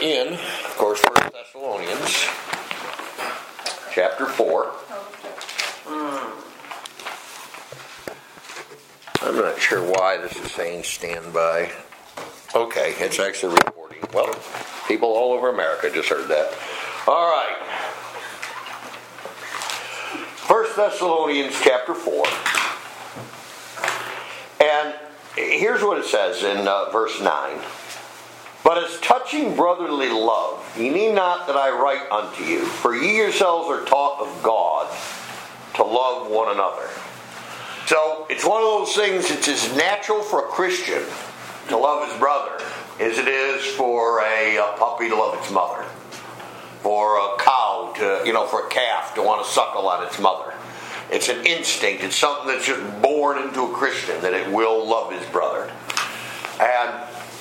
in, of course, 1 Thessalonians, chapter 4. I'm not sure why this is saying stand by. Okay, it's actually recording. Well, people all over America just heard that. All right. 1 Thessalonians chapter 4. And here's what it says in verse 9. But as touching brotherly love, ye need not that I write unto you, for ye yourselves are taught of God to love one another. So it's one of those things that's as natural for a Christian to love his brother as it is for a puppy to love its mother, for a cow to, for a calf to want to suckle on its mother. It's an instinct. It's something that's just born into a Christian, that it will love his brother. And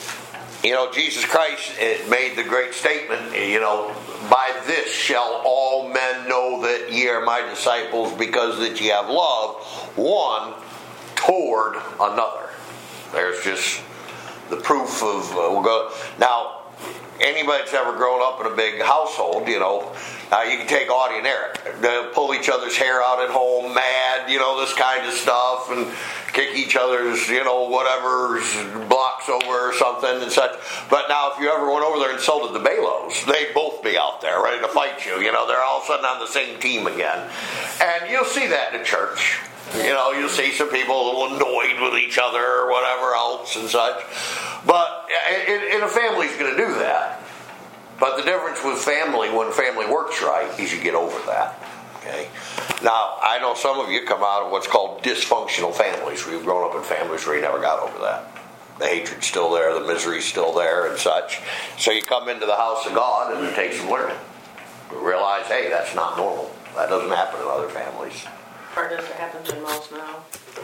Jesus Christ made the great statement, by this shall all men know that ye are my disciples, because that ye have love one toward another. There's just the proof of, now, anybody that's ever grown up in a big household, you can take Audie and Eric. They'll pull each other's hair out at home, mad, this kind of stuff, and kick each other's, whatever, blocks over or something and such. But now if you ever went over there and insulted the Balos, they'd both be out there ready to fight you. They're all of a sudden on the same team again. And you'll see that in the church. You'll see some people a little annoyed with each other or whatever else and such. But in a family's going to do that. But the difference with family, when family works right, is you get over that. Okay. Now, I know some of you come out of what's called dysfunctional families. We've grown up in families where you never got over that. The hatred's still there, the misery's still there and such. So you come into the house of God and it takes some learning. You realize, hey, that's not normal. That doesn't happen in other families. Or does it happen in most now?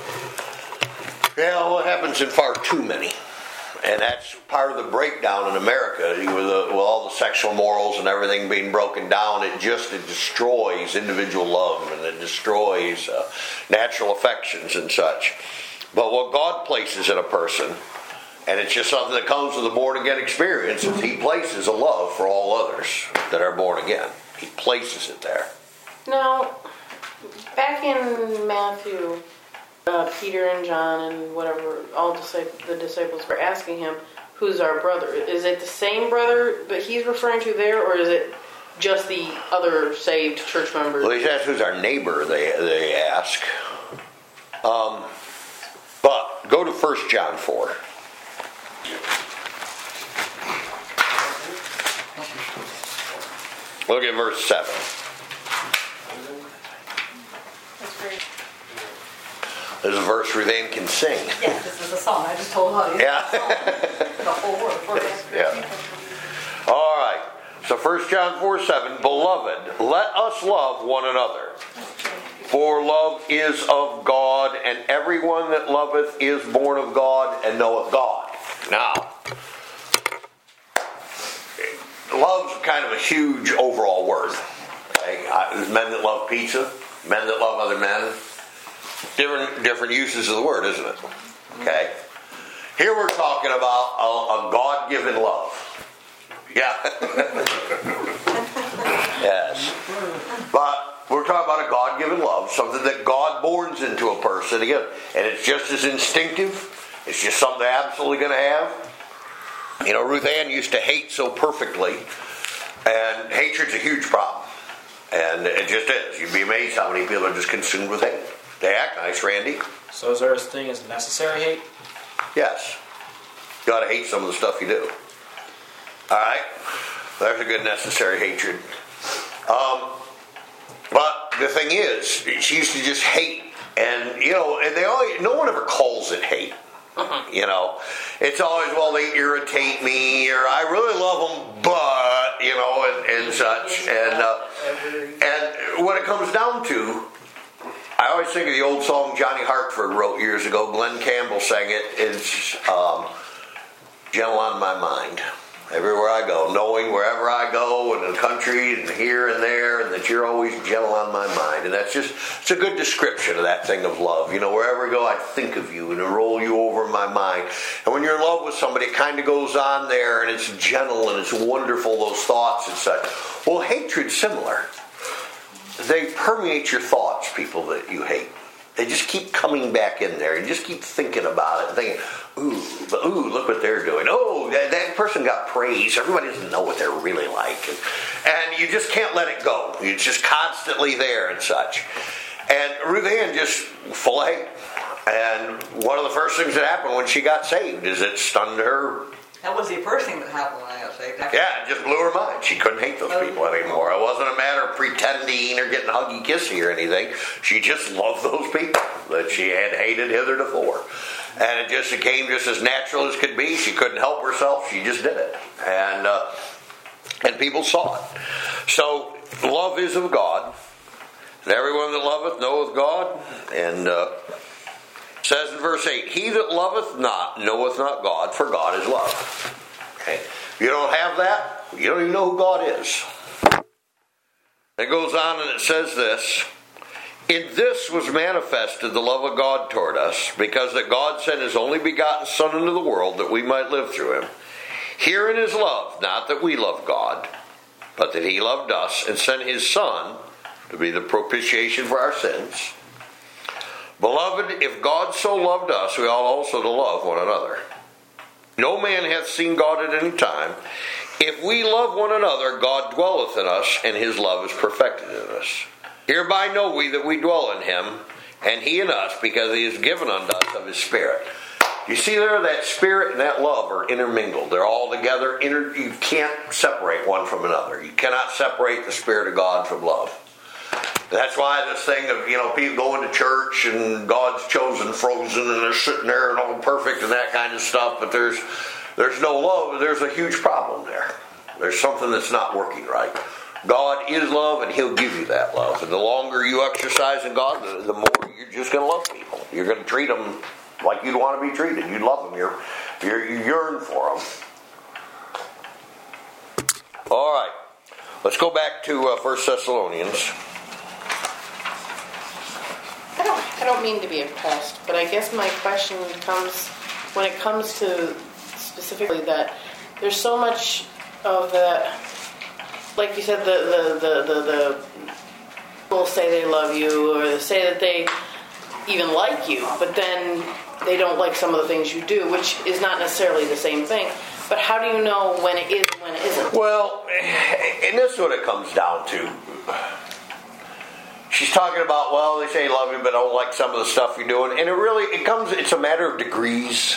Yeah, well, it happens in far too many. And that's part of the breakdown in America. With all the sexual morals and everything being broken down, it destroys individual love, and it destroys natural affections and such. But what God places in a person, and it's just something that comes with a born-again experience, is He places a love for all others that are born again. He places it there. Now, back in Matthew, Peter and John and whatever, all the disciples were asking him, who's our brother? Is it the same brother that he's referring to there, or is it just the other saved church members? Well, he's asked who's our neighbor, they ask. But go to 1 John 4. Look at verse 7. There's a verse where they can sing. Yeah, this is a song. I just told Audie. Yeah. The whole word. Yeah. All right. So 1 John 4:7, Beloved, let us love one another. For love is of God, and everyone that loveth is born of God and knoweth God. Now, love's kind of a huge overall word. Okay? There's men that love pizza, men that love other men. Different uses of the word, isn't it? Okay. Here we're talking about a God-given love. Yeah. Yes. But we're talking about a God-given love, something that God borns into a person again, and it's just as instinctive. It's just something they're absolutely going to have. Ruth Ann used to hate so perfectly, and hatred's a huge problem. And it just is. You'd be amazed how many people are just consumed with hate. They act nice, Randy. So is there a thing as necessary hate? Yes. You ought to hate some of the stuff you do. Alright? There's a good necessary hatred. But the thing is, she used to just hate. And, and no one ever calls it hate. It's always, well, they irritate me, or I really love them, but, and such. And when it comes down to, I always think of the old song Johnny Hartford wrote years ago. Glenn Campbell sang it. It's Gentle on My Mind. everywhere I go, knowing wherever I go in the country and here and there, and that you're always gentle on my mind. And that's just, it's a good description of that thing of love. You know, wherever I go, I think of you and I roll you over in my mind. And when you're in love with somebody, it kind of goes on there, and it's gentle and it's wonderful, those thoughts and such. Well, hatred's similar. They permeate your thoughts, people that you hate. They just keep coming back in there. You just keep thinking about it and thinking, ooh, look what they're doing. Oh, that person got praise. Everybody doesn't know what they're really like. And you just can't let it go. It's just constantly there and such. And Ruth Ann just full of hate. And one of the first things that happened when she got saved is it stunned her. That was the first thing that happened when I got saved. Yeah, it just blew her mind. She couldn't hate those people anymore. It wasn't a matter of pretending or getting huggy kissy or anything. She just loved those people that she had hated hitherto. And it just became just as natural as could be. She couldn't help herself. She just did it. And people saw it. So love is of God. And everyone that loveth knoweth God. And says in verse 8, he that loveth not knoweth not God, for God is love. Okay. If you don't have that, you don't even know who God is. It goes on and it says this, in this was manifested the love of God toward us, because that God sent his only begotten Son into the world that we might live through him. Herein is love, not that we love God, but that he loved us and sent his Son to be the propitiation for our sins. Beloved, if God so loved us, we ought also to love one another. No man hath seen God at any time. If we love one another, God dwelleth in us, and his love is perfected in us. Hereby know we that we dwell in him, and he in us, because he has given unto us of his Spirit. You see there, that Spirit and that love are intermingled. They're all together. You can't separate one from another. You cannot separate the Spirit of God from love. That's why this thing of, people going to church and God's chosen frozen and they're sitting there and all perfect and that kind of stuff, but there's no love. There's a huge problem there. There's something that's not working right. God is love, and he'll give you that love. And the longer you exercise in God, the more you're just going to love people. You're going to treat them like you'd want to be treated. You love them. You yearn for them. All right. Let's go back to 1 Thessalonians. I don't mean to be a pest, but I guess my question comes when it comes to specifically that there's so much of that, like you said, the people say they love you or say that they even like you, but then they don't like some of the things you do, which is not necessarily the same thing. But how do you know when it is and when it isn't? Well, and this is what it comes down to. She's talking about, well, they say love you, but don't like some of the stuff you're doing. And it's a matter of degrees.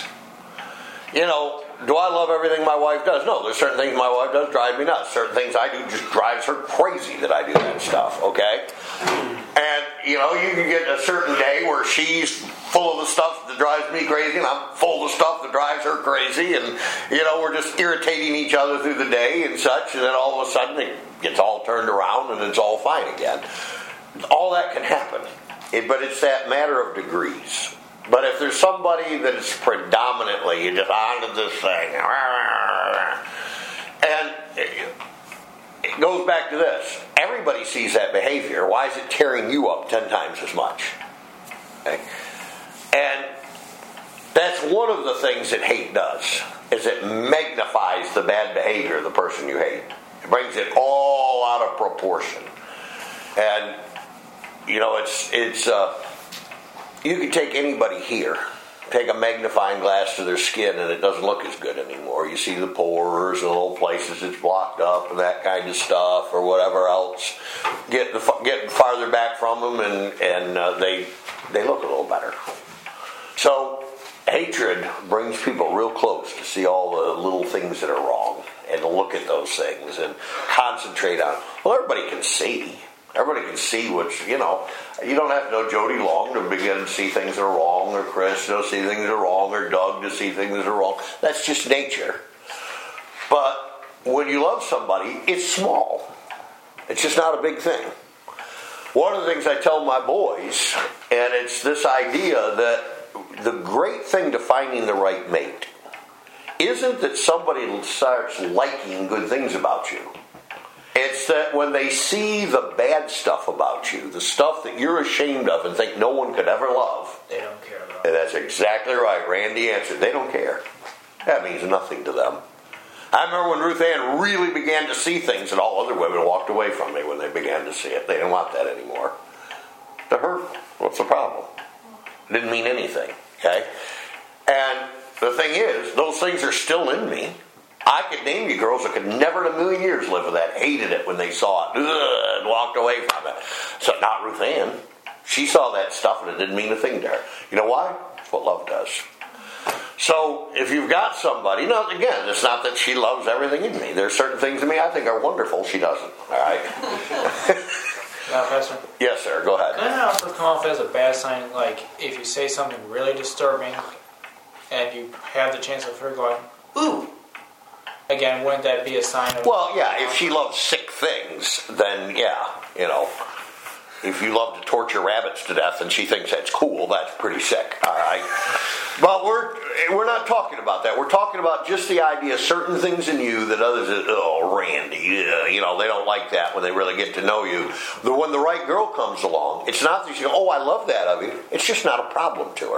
Do I love everything my wife does? No, there's certain things my wife does drive me nuts. Certain things I do just drives her crazy that I do that stuff, okay? And, you can get a certain day where she's full of the stuff that drives me crazy, and I'm full of the stuff that drives her crazy, and, we're just irritating each other through the day and such, and then all of a sudden it gets all turned around and it's all fine again. All that can happen, but it's that matter of degrees. But if there's somebody that is predominantly, you're just on to this thing, and it goes back to this. Everybody sees that behavior. Why is it tearing you up 10 times as much? Okay? And that's one of the things that hate does, is it magnifies the bad behavior of the person you hate. It brings it all out of proportion. And it's you can take anybody here, take a magnifying glass to their skin, and it doesn't look as good anymore. You see the pores and little places it's blocked up and that kind of stuff, or whatever else. Getting farther back from them, and they look a little better. So hatred brings people real close to see all the little things that are wrong, and to look at those things and concentrate on. Well, everybody can see. Everybody can see what's, you don't have to know Jody Long to begin to see things that are wrong, or Chris to see things that are wrong, or Doug to see things that are wrong. That's just nature. But when you love somebody, it's small. It's just not a big thing. One of the things I tell my boys, and it's this idea that the great thing to finding the right mate isn't that somebody starts liking good things about you. It's that when they see the bad stuff about you, the stuff that you're ashamed of and think no one could ever love. They don't care about. And that's exactly right. Randy answered. They don't care. That means nothing to them. I remember when Ruth Ann really began to see things and all other women walked away from me when they began to see it. They didn't want that anymore. To her, what's the problem? It didn't mean anything. Okay? And the thing is, those things are still in me. I could name you girls that could never in a million years live with that, hated it when they saw it, and walked away from it. So not Ruth Ann. She saw that stuff and it didn't mean a thing to her. You know why? It's what love does. So if you've got somebody, now again, it's not that she loves everything in me. There's certain things in me I think are wonderful. She doesn't. All right? Now, Pastor? Yes, sir. Go ahead. Can that also come off as a bad sign, like if you say something really disturbing and you have the chance of her going, ooh? Again, wouldn't that be a sign of... Well, yeah, if she loves sick things, then yeah, you know. If you love to torture rabbits to death and she thinks that's cool, that's pretty sick, all right? But we're not talking about that. We're talking about just the idea of certain things in you that others, Randy, you know, they don't like that when they really get to know you. When the right girl comes along, it's not that you go, I love that of you. It's just not a problem to her.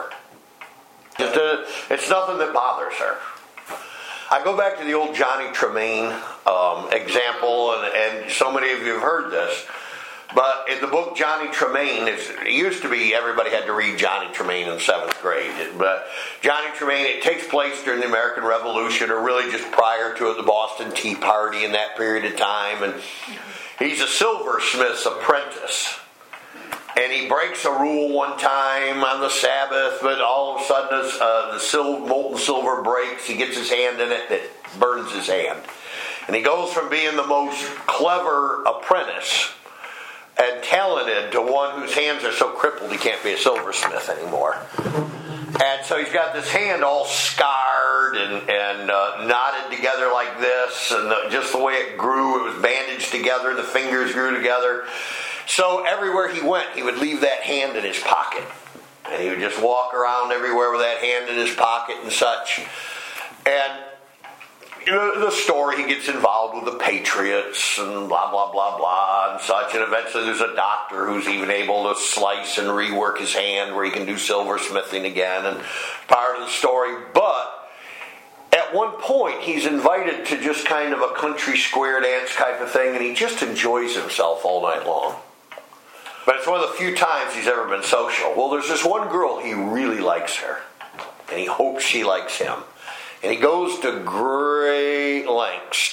It's nothing that bothers her. I go back to the old Johnny Tremaine example, and so many of you have heard this. But in the book Johnny Tremaine, it used to be everybody had to read Johnny Tremaine in 7th grade. But Johnny Tremaine, it takes place during the American Revolution, or really just prior to it, the Boston Tea Party in that period of time. And he's a silversmith's apprentice. And he breaks a rule one time on the Sabbath, but all of a sudden the molten silver breaks. He gets his hand in it, it burns his hand. And he goes from being the most clever apprentice and talented to one whose hands are so crippled he can't be a silversmith anymore. And so he's got this hand all scarred and knotted together like this, and just the way it grew, it was bandaged together, the fingers grew together. So everywhere he went, he would leave that hand in his pocket. And he would just walk around everywhere with that hand in his pocket and such. And you know, the story, he gets involved with the Patriots and blah, blah, blah, blah and such. And eventually there's a doctor who's even able to slice and rework his hand where he can do silversmithing again. And part of the story. But at one point, he's invited to just kind of a country square dance type of thing. And he just enjoys himself all night long. But it's one of the few times he's ever been social. Well, there's this one girl, he really likes her. And he hopes she likes him. And he goes to great lengths.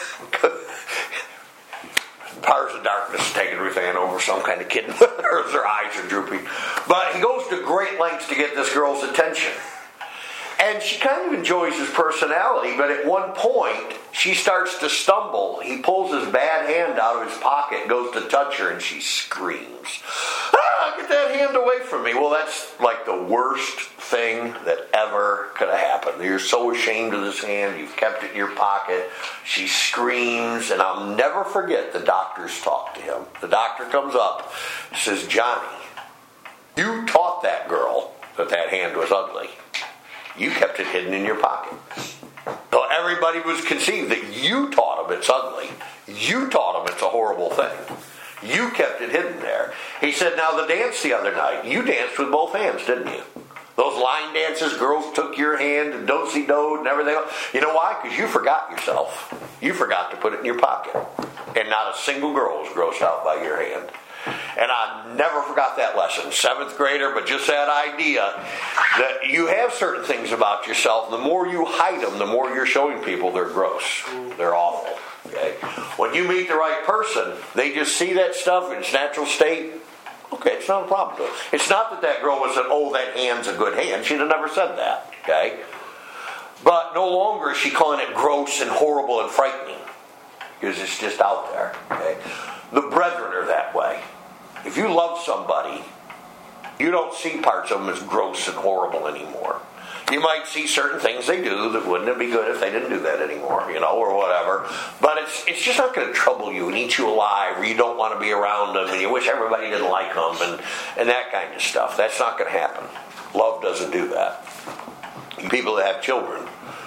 Powers of darkness taking Ruth Ann over, some kind of kid. Her eyes are drooping. But he goes to great lengths to get this girl's attention. And she kind of enjoys his personality, but at one point, she starts to stumble. He pulls his bad hand out of his pocket, goes to touch her, and she screams. Get that hand away from me. Well, that's like the worst thing that ever could have happened. You're so ashamed of this hand. You've kept it in your pocket. She screams, and I'll never forget the doctor's talk to him. The doctor comes up and says, Johnny, you taught that girl that hand was ugly. You kept it hidden in your pocket. So everybody was conceived that you taught them it's ugly. You taught them it's a horrible thing. You kept it hidden there. He said, now the dance the other night, you danced with both hands, didn't you? Those line dances, girls took your hand and do-si-do and everything else. You know why? Because you forgot yourself. You forgot to put it in your pocket. And not a single girl was grossed out by your hand. And I never forgot that lesson. 7th grader, but just that idea that you have certain things about yourself. The more you hide them, the more you're showing people they're gross. They're awful. Okay? When you meet the right person, they just see that stuff in its natural state. Okay, it's not a problem to them. It's not that that girl was that hand's a good hand. She'd have never said that. Okay? But no longer is she calling it gross and horrible and frightening. Because it's just out there. Okay? The brethren are that way. If you love somebody, you don't see parts of them as gross and horrible anymore. You might see certain things they do that wouldn't be good if they didn't do that anymore, or whatever. But it's just not going to trouble you and eat you alive, or you don't want to be around them, and you wish everybody didn't like them, and that kind of stuff. That's not going to happen. Love doesn't do that. People that have children,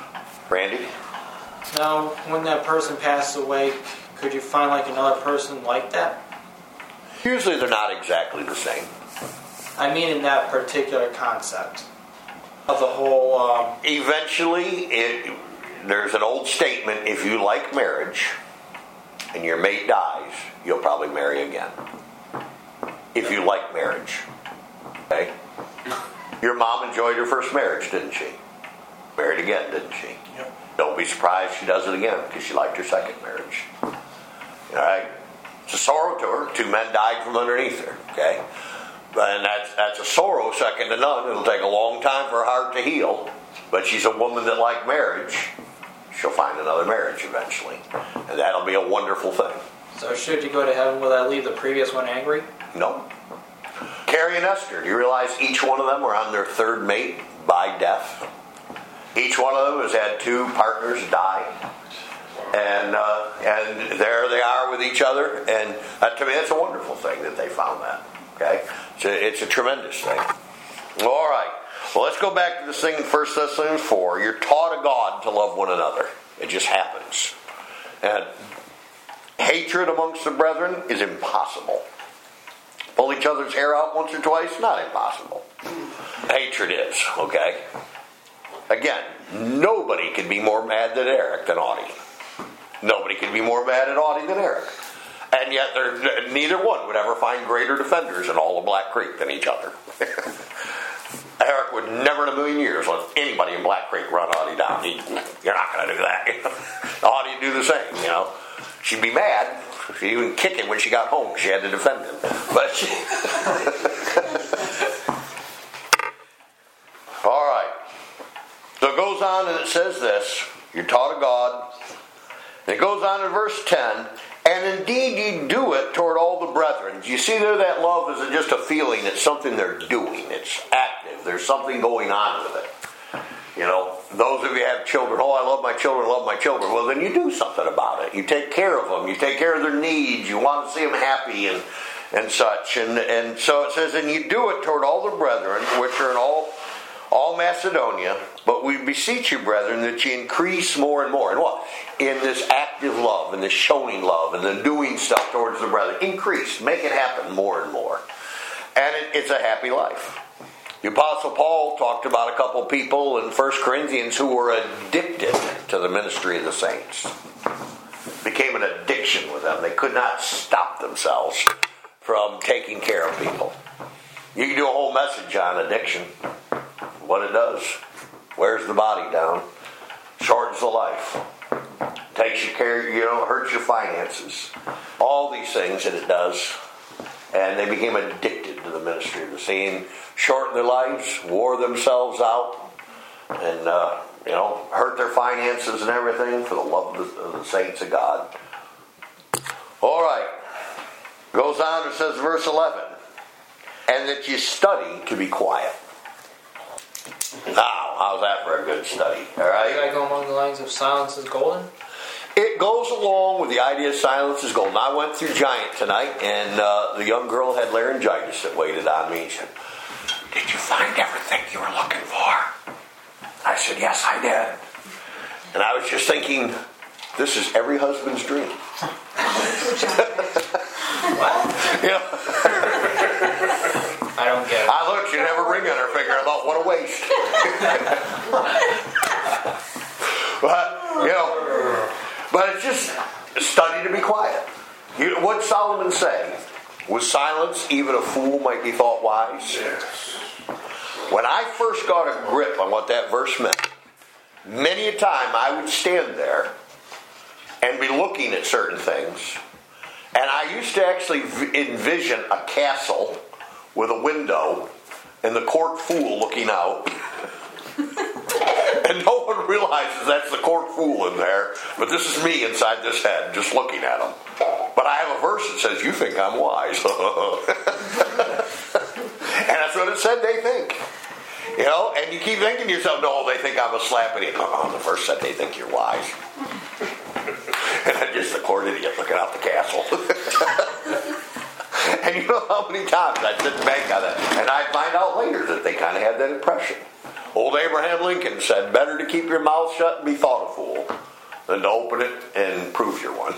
Randy? Now, when that person passes away, could you find like another person like that? Usually they're not exactly the same. I mean in that particular concept of the whole... Eventually, there's an old statement, if you like marriage and your mate dies, you'll probably marry again. If you like marriage. Okay? Your mom enjoyed her first marriage, didn't she? Married again, didn't she? Yep. Don't be surprised she does it again because she liked her second marriage. Alright? It's a sorrow to her. 2 men died from underneath her. Okay? And that's a sorrow second to none. It'll take a long time for her heart to heal. But she's a woman that liked marriage. She'll find another marriage eventually. And that'll be a wonderful thing. So should you go to heaven, will that leave the previous one angry? No. Carrie and Esther, do you realize each one of them were on their third mate by death? Each one of them has had 2 partners die. And there they are with each other. And to me, that's a wonderful thing that they found that. Okay? It's a tremendous thing. All right. Well, let's go back to this thing in 1 Thessalonians 4. You're taught of God to love one another. It just happens. And hatred amongst the brethren is impossible. Pull each other's hair out once or twice? Not impossible. Hatred is, okay? Again, nobody can be more mad at Eric than Audie. Nobody can be more mad at Audie than Eric. And yet neither one would ever find greater defenders in all of Black Creek than each other. Eric would never in a million years let anybody in Black Creek run Audie down. You're not going to do that. Audie would do the same, you know. She'd be mad. She'd even kick him when she got home. She had to defend him. But she... All right. So it goes on and it says this. You're taught of God. And it goes on in verse 10. And indeed ye do it toward all the brethren. You see there that love isn't just a feeling. It's something they're doing. It's active. There's something going on with it. You know, those of you who have children, I love my children, Well, then you do something about it. You take care of them. You take care of their needs. You want to see them happy and such. And so it says, and you do it toward all the brethren, which are in all Macedonia. But we beseech you, brethren, that you increase more and more. In what? In this active love, and this showing love, and the doing stuff towards the brethren. Increase. Make it happen more and more. And it's a happy life. The Apostle Paul talked about a couple people in 1 Corinthians who were addicted to the ministry of the saints. Became an addiction with them. They could not stop themselves from taking care of people. You can do a whole message on addiction. What it does. Wears the body down. Shortens the life. Takes you care, hurts your finances. All these things that it does. And they became addicted to the ministry of the saints. Shortened their lives, wore themselves out, and hurt their finances and everything for the love of the saints of God. All right. Goes on and says, verse 11, and that you study to be quiet. Now, how's that for a good study? All right. Did I go along the lines of silence is golden? It goes along with the idea of silence is golden. I went through Giant tonight, and the young girl had laryngitis that waited on me. She said, did you find everything you were looking for? I said, yes, I did. And I was just thinking, this is every husband's dream. What? I don't get it. I looked, she didn't have a ring on her finger. I thought, what a waste. But it's just study to be quiet. What did Solomon say? With silence, even a fool might be thought wise. Yes. When I first got a grip on what that verse meant, many a time I would stand there and be looking at certain things. And I used to actually envision a castle with a window and the court fool looking out. And no one realizes that's the court fool in there. But this is me inside this head, just looking at him. But I have a verse that says, you think I'm wise. And that's what it said they think. And you keep thinking to yourself, no, they think I'm a slap idiot. No, the verse said they think you're wise. And I'm just the court idiot looking out the castle. And you know how many times I'd sit back on that, and I'd find out later that they kind of had that impression. Old Abraham Lincoln said, better to keep your mouth shut and be thought a fool than to open it and prove you're one.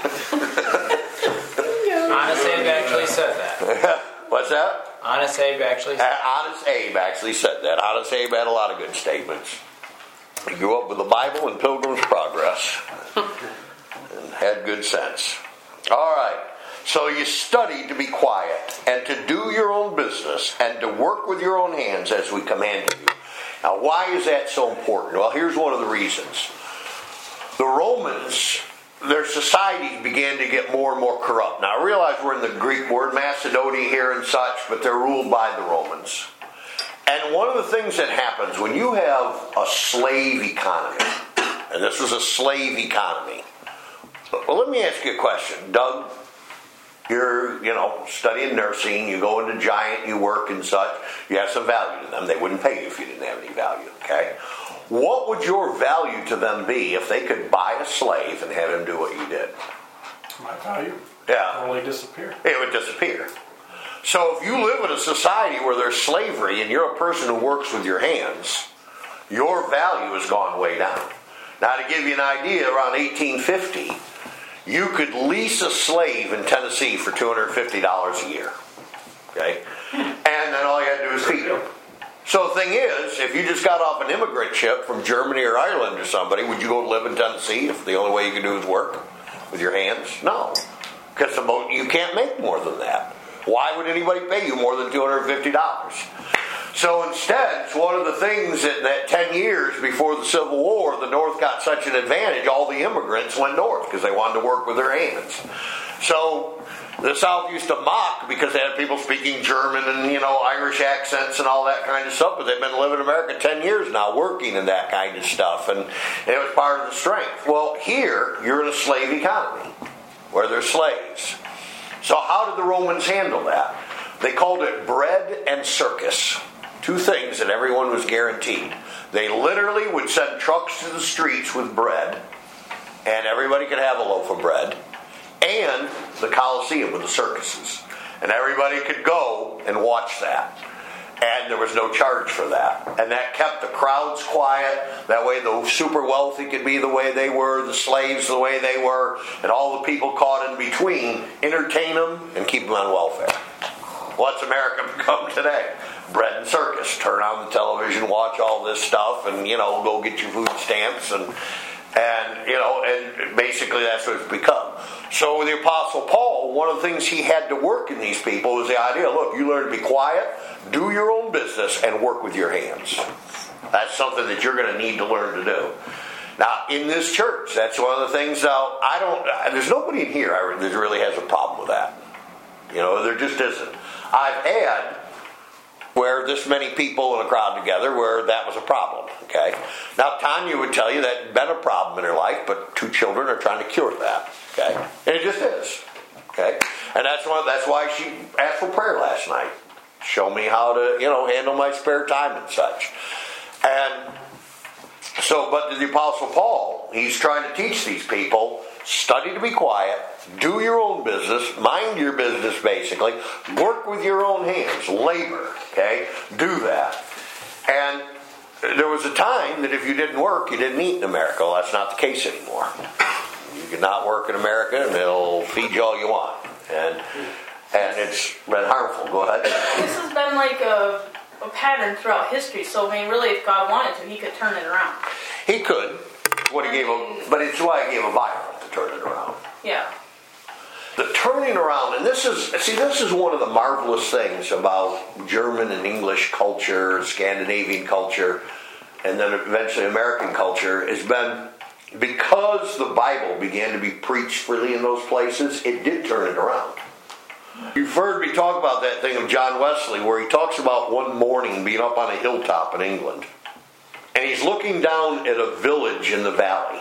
Honest Abe actually said that. What's that? Honest Abe actually said that. Honest Abe actually said that. Honest Abe had a lot of good statements. He grew up with the Bible and Pilgrim's Progress and had good sense. All right. So you study to be quiet and to do your own business and to work with your own hands as we command you. Now, why is that so important? Well, here's one of the reasons. The Romans, their societies began to get more and more corrupt. Now, I realize we're in the Greek word, Macedonia here and such, but they're ruled by the Romans. And one of the things that happens when you have a slave economy, and this was a slave economy. Well, let me ask you a question. Doug, you're, studying nursing, you go into Giant, you work and such, you have some value to them. They wouldn't pay you if you didn't have any value, okay? What would your value to them be if they could buy a slave and have him do what you did? My value? Yeah. Only disappear. It would disappear. So if you live in a society where there's slavery and you're a person who works with your hands, your value has gone way down. Now, to give you an idea, around 1850, you could lease a slave in Tennessee for $250 a year. Okay? And then all you had to do is feed him. So the thing is, if you just got off an immigrant ship from Germany or Ireland or somebody, would you go live in Tennessee if the only way you could do is work with your hands? No. Because you can't make more than that. Why would anybody pay you more than $250? So instead, it's one of the things that 10 years before the Civil War, the North got such an advantage, all the immigrants went north because they wanted to work with their hands. So the South used to mock because they had people speaking German and, Irish accents and all that kind of stuff, but they've been living in America 10 years now working in that kind of stuff, and it was part of the strength. Well, here, you're in a slave economy where there's slaves. So how did the Romans handle that? They called it bread and circus. Two things that everyone was guaranteed. They literally would send trucks to the streets with bread, and everybody could have a loaf of bread, and the Colosseum with the circuses. And everybody could go and watch that. And there was no charge for that. And that kept the crowds quiet. That way the super wealthy could be the way they were, the slaves the way they were, and all the people caught in between, entertain them and keep them on welfare. What's America become today? Bread and circus. Turn on the television, watch all this stuff, and, go get your food stamps, and basically that's what it's become. So with the Apostle Paul, one of the things he had to work in these people was the idea, look, you learn to be quiet, do your own business, and work with your hands. That's something that you're going to need to learn to do. Now, in this church, that's one of the things, there's nobody in here that really has a problem with that. There just isn't. I've had where this many people in a crowd together where that was a problem, okay? Now, Tanya would tell you that had been a problem in her life, but 2 children are trying to cure that, okay? And it just is, okay? And that's why she asked for prayer last night. Show me how to, handle my spare time and such. And so, but the Apostle Paul, he's trying to teach these people, study to be quiet, do your own business, mind your business basically, work with your own hands, labor, okay? Do that. And there was a time that if you didn't work, you didn't eat in America. Well, that's not the case anymore. You can not work in America and they'll feed you all you want. And it's been harmful. Go ahead. This has been like a pattern throughout history. So, really, if God wanted to, he could turn it around. He could. But it's why he gave a Bible to turn it around. Yeah. The turning around, and this is one of the marvelous things about German and English culture, Scandinavian culture, and then eventually American culture, has been because the Bible began to be preached freely in those places, it did turn it around. You've heard me talk about that thing of John Wesley, where he talks about one morning being up on a hilltop in England, and he's looking down at a village in the valley,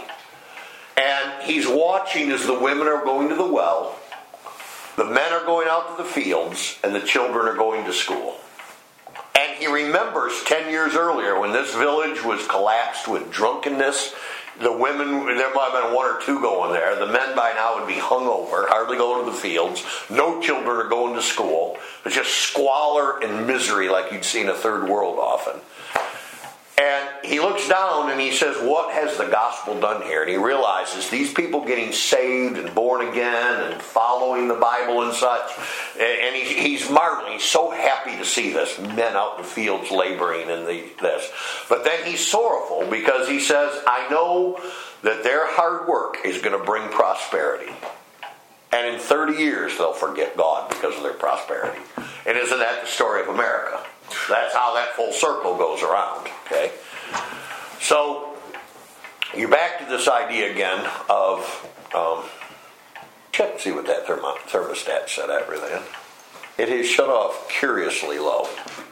and he's watching as the women are going to the well, the men are going out to the fields, and the children are going to school. And he remembers 10 years earlier when this village was collapsed with drunkenness. The women, there might have been 1 or 2 going there. The men by now would be hungover, hardly going to the fields. No children are going to school. It's just squalor and misery like you'd see in a third world often. And he looks down and he says, what has the gospel done here? And he realizes these people getting saved and born again and following the Bible and such. And he's marveling. He's so happy to see this. Men out in the fields laboring and this. But then he's sorrowful because he says, I know that their hard work is going to bring prosperity. And in 30 years they'll forget God because of their prosperity. And isn't that the story of America? That's how that full circle goes around. Okay? So, you're back to this idea again of, check and see what that thermostat set at really in. It is shut off curiously low.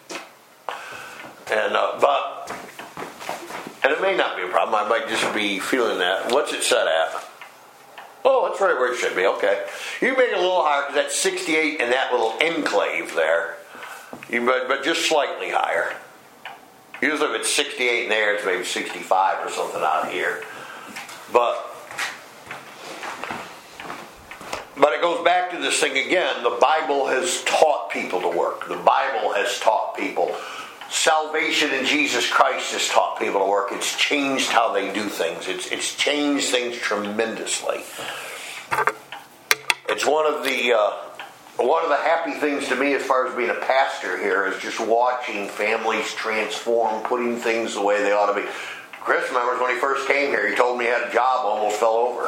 And, and it may not be a problem. I might just be feeling that. What's it set at? Oh, that's right where it should be. Okay. You make it a little higher because that's 68 in that little enclave there. But just slightly higher. Usually if it's 68 in there, it's maybe 65 or something out here. But it goes back to this thing again. The Bible has taught people to work. The Bible has taught people. Salvation in Jesus Christ has taught people to work. It's changed how they do things. It's changed things tremendously. It's one of the happy things to me as far as being a pastor here is just watching families transform, putting things the way they ought to be. Chris remembers when he first came here, he told me he had a job, almost fell over.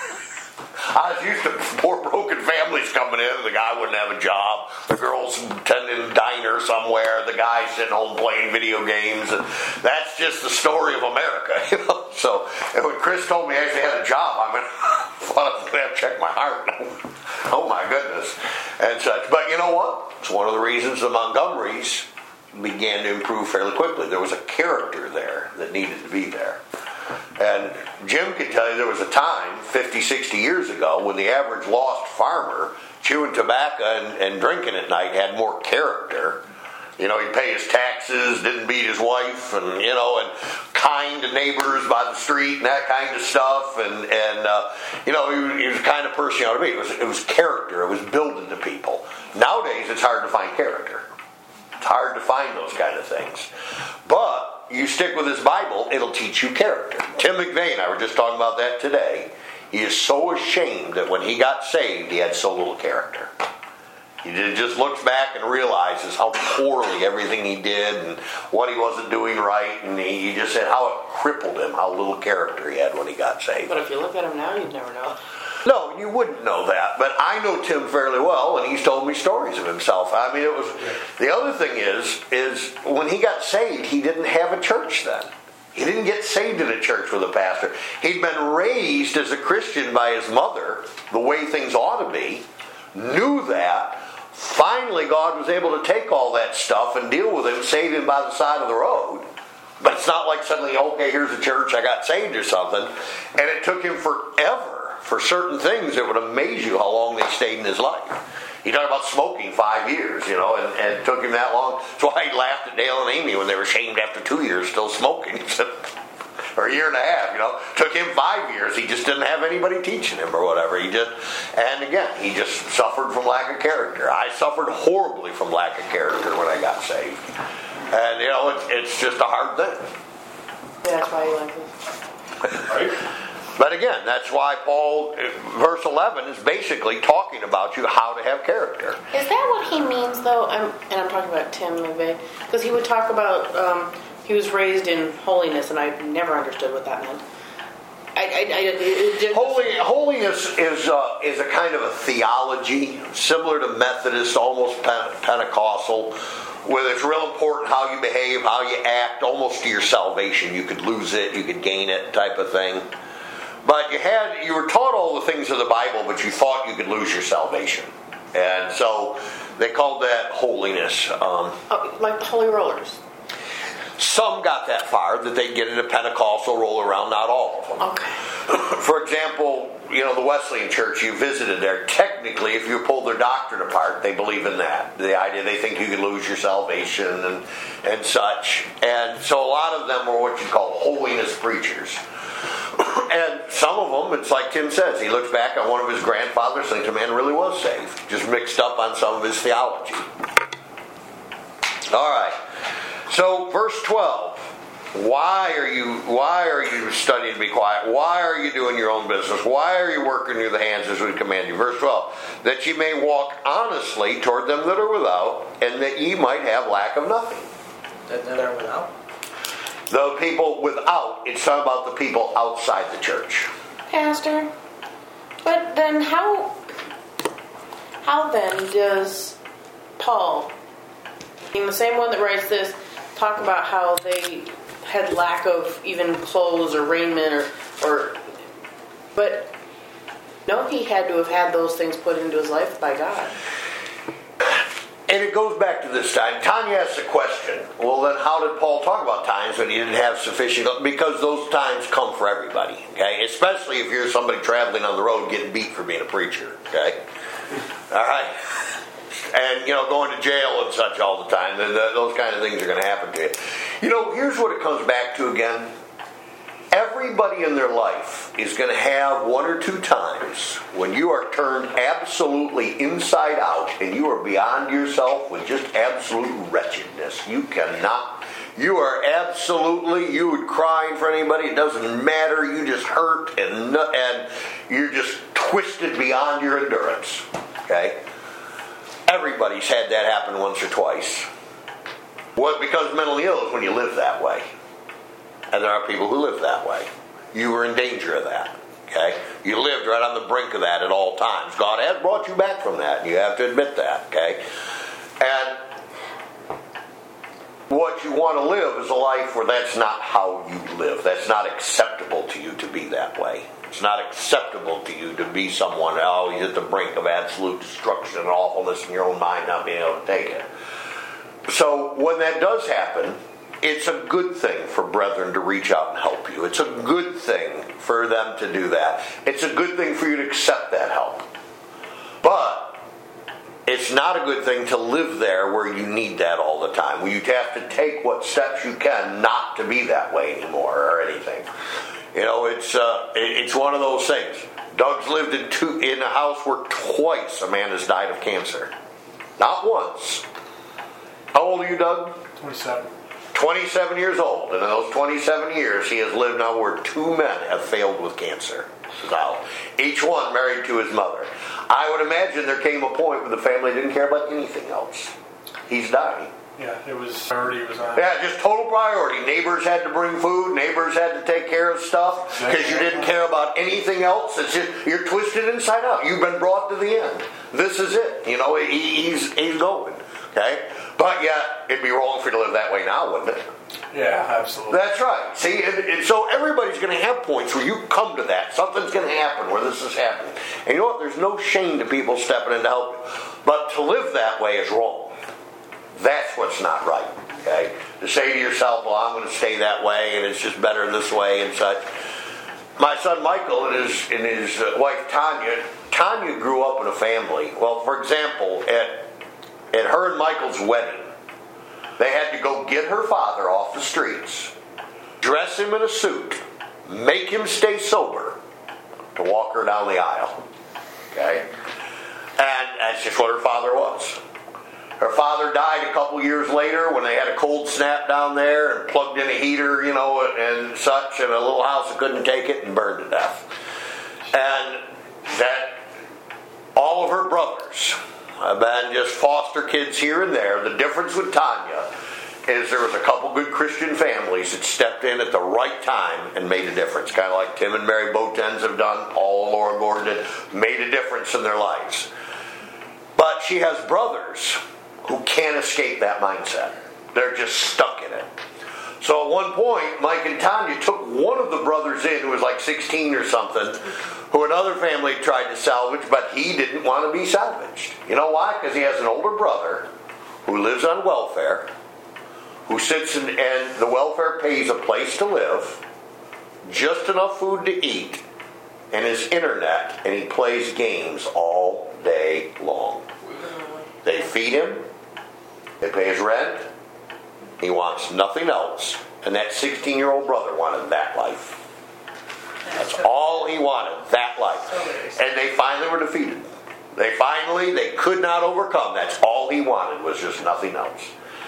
I was used to poor broken families coming in, the guy wouldn't have a job, the girl's tending a diner somewhere, the guy's sitting home playing video games, and that's just the story of America, you know. So, and when Chris told me I actually had a job, I thought I was going to have to check my heart. Oh my goodness, and such. But you know what? It's one of the reasons the Montgomerys began to improve fairly quickly. There was a character there that needed to be there. And Jim can tell you there was a time, 50, 60 years ago, when the average lost farmer chewing tobacco and drinking at night had more character. You know, he'd pay his taxes, didn't beat his wife, and you know, and kind to neighbors by the street and that kind of stuff. And you know, he was the kind of person you ought to be. It was character. It was building to people. Nowadays, it's hard to find character. It's hard to find those kind of things. But you stick with this Bible, it'll teach you character. Tim McVeigh and I were just talking about that today. He is so ashamed that when he got saved, he had so little character. He just looks back and realizes how poorly everything he did and what he wasn't doing right. And he just said how it crippled him, how little character he had when he got saved. But if you look at him now, you'd never know. No, you wouldn't know that. But I know Tim fairly well, and he's told me stories of himself. I mean, it was the other thing is when he got saved, he didn't have a church then. He didn't get saved in a church with a pastor. He'd been raised as a Christian by his mother, the way things ought to be, knew that. Finally, God was able to take all that stuff and deal with him, save him by the side of the road. But it's not like suddenly, okay, here's a church, I got saved or something. And it took him forever. For certain things, it would amaze you how long they stayed in his life. He talked about smoking 5 years, you know, and it took him that long. That's why he laughed at Dale and Amy when they were shamed after 2 years still smoking. Or a year and a half, you know. Took him 5 years. He just didn't have anybody teaching him or whatever. And again, he just suffered from lack of character. I suffered horribly from lack of character when I got saved. And, you know, it's just a hard thing. Yeah, that's why you like this. Right? But again, that's why Paul, verse 11, is basically talking about you how to have character. Is that what he means, though? I'm talking about Tim McVeigh. Because he would talk about, he was raised in holiness, and I never understood what that meant. Holiness is a kind of a theology, similar to Methodist, almost Pentecostal, where it's real important how you behave, how you act, almost to your salvation. You could lose it, you could gain it, type of thing. But you were taught all the things of the Bible, but you thought you could lose your salvation. And so they called that holiness. Like the Holy Rollers. Some got that far that they'd get into Pentecostal roll around, not all of them. Okay. For example, you know, the Wesleyan Church, you visited there. Technically, if you pull their doctrine apart, they believe in that. The idea they think you could lose your salvation and such. And so a lot of them were what you call holiness preachers. And some of them, it's like Tim says, he looks back on one of his grandfathers, thinks the man really was saved. Just mixed up on some of his theology. All right. So, verse 12. Why are you studying to be quiet? Why are you doing your own business? Why are you working through the hands as we command you? Verse 12, that ye may walk honestly toward them that are without, and that ye might have lack of nothing. That are without? The people without, it's talking about the people outside the church. Pastor, but then how then does Paul, being the same one that writes this, talk about how they had lack of even clothes or raiment but no, he had to have had those things put into his life by God. And it goes back to this time. Tanya asked the question, well then how did Paul talk about times when he didn't have sufficient? Because those times come for everybody, okay? Especially if you're somebody traveling on the road getting beat for being a preacher, okay? Alright? And, going to jail and such all the time. And those kind of things are going to happen to you. Here's what it comes back to again. Everybody in their life is going to have one or two times when you are turned absolutely inside out and you are beyond yourself with just absolute wretchedness. You are absolutely, you would cry for anybody. It doesn't matter. You just hurt and you're just twisted beyond your endurance. Okay? Everybody's had that happen once or twice. What becomes mentally ill is when you live that way. And there are people who live that way. You were in danger of that. Okay? You lived right on the brink of that at all times. God has brought you back from that. You have to admit that. Okay? And what you want to live is a life where that's not how you live. That's not acceptable to you to be that way. It's not acceptable to you to be someone, you're at the brink of absolute destruction and awfulness in your own mind, not being able to take it. So when that does happen, it's a good thing for brethren to reach out and help you. It's a good thing for them to do that. It's a good thing for you to accept that help. But it's not a good thing to live there where you need that all the time. Where you have to take what steps you can not to be that way anymore or anything. It's one of those things. Doug's lived in a house where twice a man has died of cancer. Not once. How old are you, Doug? 27. 27 years old. And in those 27 years, he has lived now where two men have failed with cancer. Now, each one married to his mother. I would imagine there came a point where the family didn't care about anything else. He's dying. Yeah, it was priority was on. Yeah, just total priority. Neighbors had to bring food. Neighbors had to take care of stuff because you didn't care about anything else. It's just you're twisted inside out. You've been brought to the end. This is it. He's going. Okay, but yet it'd be wrong for you to live that way now, wouldn't it? Yeah, absolutely. That's right. See, and so everybody's going to have points where you come to that. Something's going to happen where this is happening. And you know what? There's no shame to people stepping in to help you. But to live that way is wrong. That's what's not right. Okay? To say to yourself, well, I'm going to stay that way and it's just better this way and such. My son Michael and his wife Tanya grew up in a family. Well, for example, at her and Michael's wedding, they had to go get her father off the streets, dress him in a suit, make him stay sober to walk her down the aisle. Okay? And that's just what her father was. Her father died a couple years later when they had a cold snap down there and plugged in a heater, and such, in a little house that couldn't take it and burned to death. And that all of her brothers have been just foster kids here and there. The difference with Tanya is there was a couple good Christian families that stepped in at the right time and made a difference. Kind of like Tim and Mary Botens have done, all Laura Gordon did, made a difference in their lives. But she has brothers who can't escape that mindset. They're just stuck in it. So at one point, Mike and Tanya took one of the brothers in who was like 16 or something, who another family tried to salvage, but he didn't want to be salvaged. You know why? Because he has an older brother who lives on welfare, who sits and the welfare pays a place to live, just enough food to eat, and his internet, and he plays games all day long. They feed him, they pay his rent, he wants nothing else. And that 16-year-old brother wanted that life. That's all he wanted, that life. And they finally were defeated. They could not overcome. That's all he wanted was just nothing else.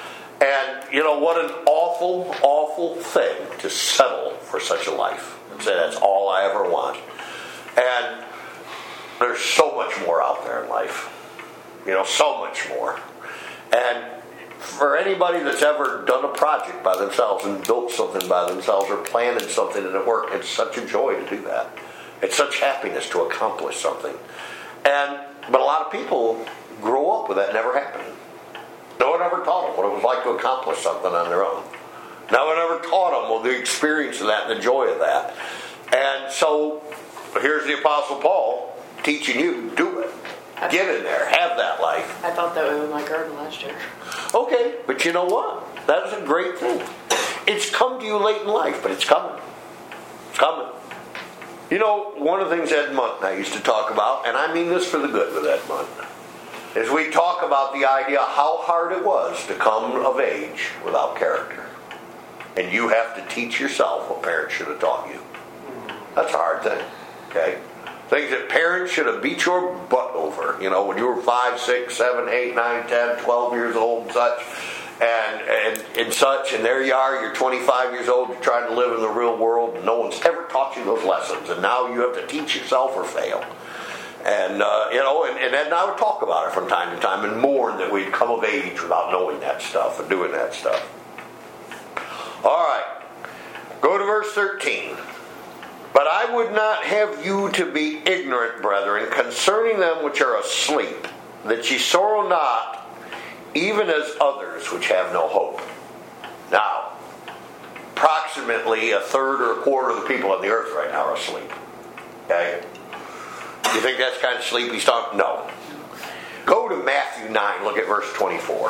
And what an awful, awful thing to settle for such a life and say that's all I ever want. And there's so much more out there in life. So much more. And for anybody that's ever done a project by themselves and built something by themselves or planted something and it worked, it's such a joy to do that. It's such happiness to accomplish something. But a lot of people grow up with that never happening. No one ever taught them what it was like to accomplish something on their own. No one ever taught them the experience of that and the joy of that. And so here's the Apostle Paul teaching you, do it. Get in there. Have that life. I thought that was in my garden last year. Okay, but you know what? That is a great thing. It's come to you late in life, but it's coming. It's coming. One of the things Ed Munt and I used to talk about, and I mean this for the good with Ed Munt, is we talk about the idea how hard it was to come of age without character. And you have to teach yourself what parents should have taught you. That's a hard thing. Okay? Things that parents should have beat your butt over, when you were 5, 6, 7, 8, 9, 10, 12 years old and such. And such, and there you are, you're 25 years old, you're trying to live in the real world, and no one's ever taught you those lessons, and now you have to teach yourself or fail. And, and Ed and I would talk about it from time to time and mourn that we'd come of age without knowing that stuff and doing that stuff. All right, go to verse 13. But I would not have you to be ignorant, brethren, concerning them which are asleep, that ye sorrow not, even as others which have no hope. Now, approximately a third or a quarter of the people on the earth right now are asleep. Okay? You think that's kind of sleep he's talking? No. Go to Matthew 9, look at verse 24.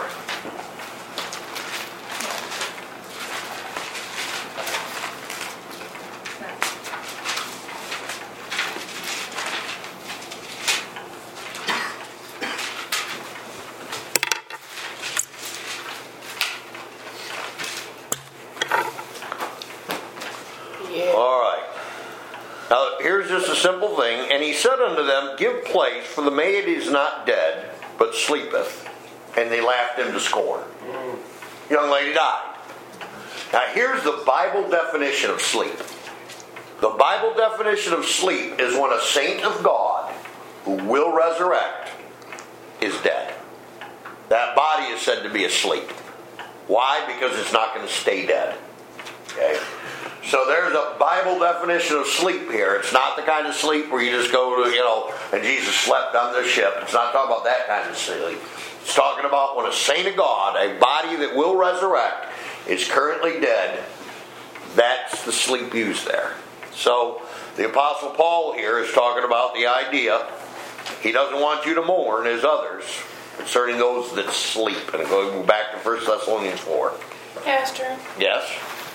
Here's just a simple thing. And he said unto them, give place, for the maid is not dead, but sleepeth. And they laughed him to scorn. Young lady died. Now here's the Bible definition of sleep. The Bible definition of sleep is when a saint of God, who will resurrect, is dead. That body is said to be asleep. Why? Because it's not going to stay dead. Okay? So there's a Bible definition of sleep here. It's not the kind of sleep where you just go to, and Jesus slept on the ship. It's not talking about that kind of sleep. It's talking about when a saint of God, a body that will resurrect, is currently dead. That's the sleep used there. So the Apostle Paul here is talking about the idea. He doesn't want you to mourn as others concerning those that sleep. And going back to 1 Thessalonians 4. Pastor. Yes?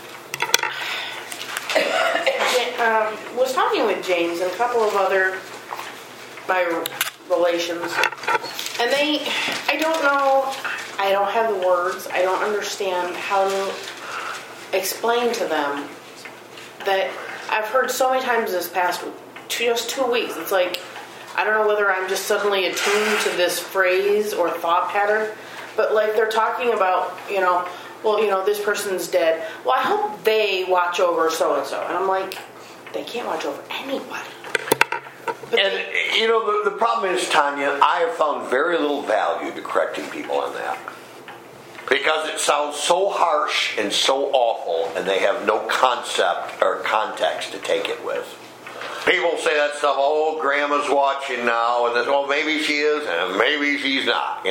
Was talking with James and a couple of other my relations, and I don't know, I don't have the words, I don't understand how to explain to them that I've heard so many times this past just 2 weeks. It's like, I don't know whether I'm just suddenly attuned to this phrase or thought pattern, but like they're talking about, this person's dead. Well, I hope they watch over so-and-so. And I'm like, they can't watch over anybody. The problem is, Tanya, I have found very little value to correcting people on that. Because it sounds so harsh and so awful, and they have no concept or context to take it with. People say that stuff, Grandma's watching now, and this, maybe she is, and maybe she's not,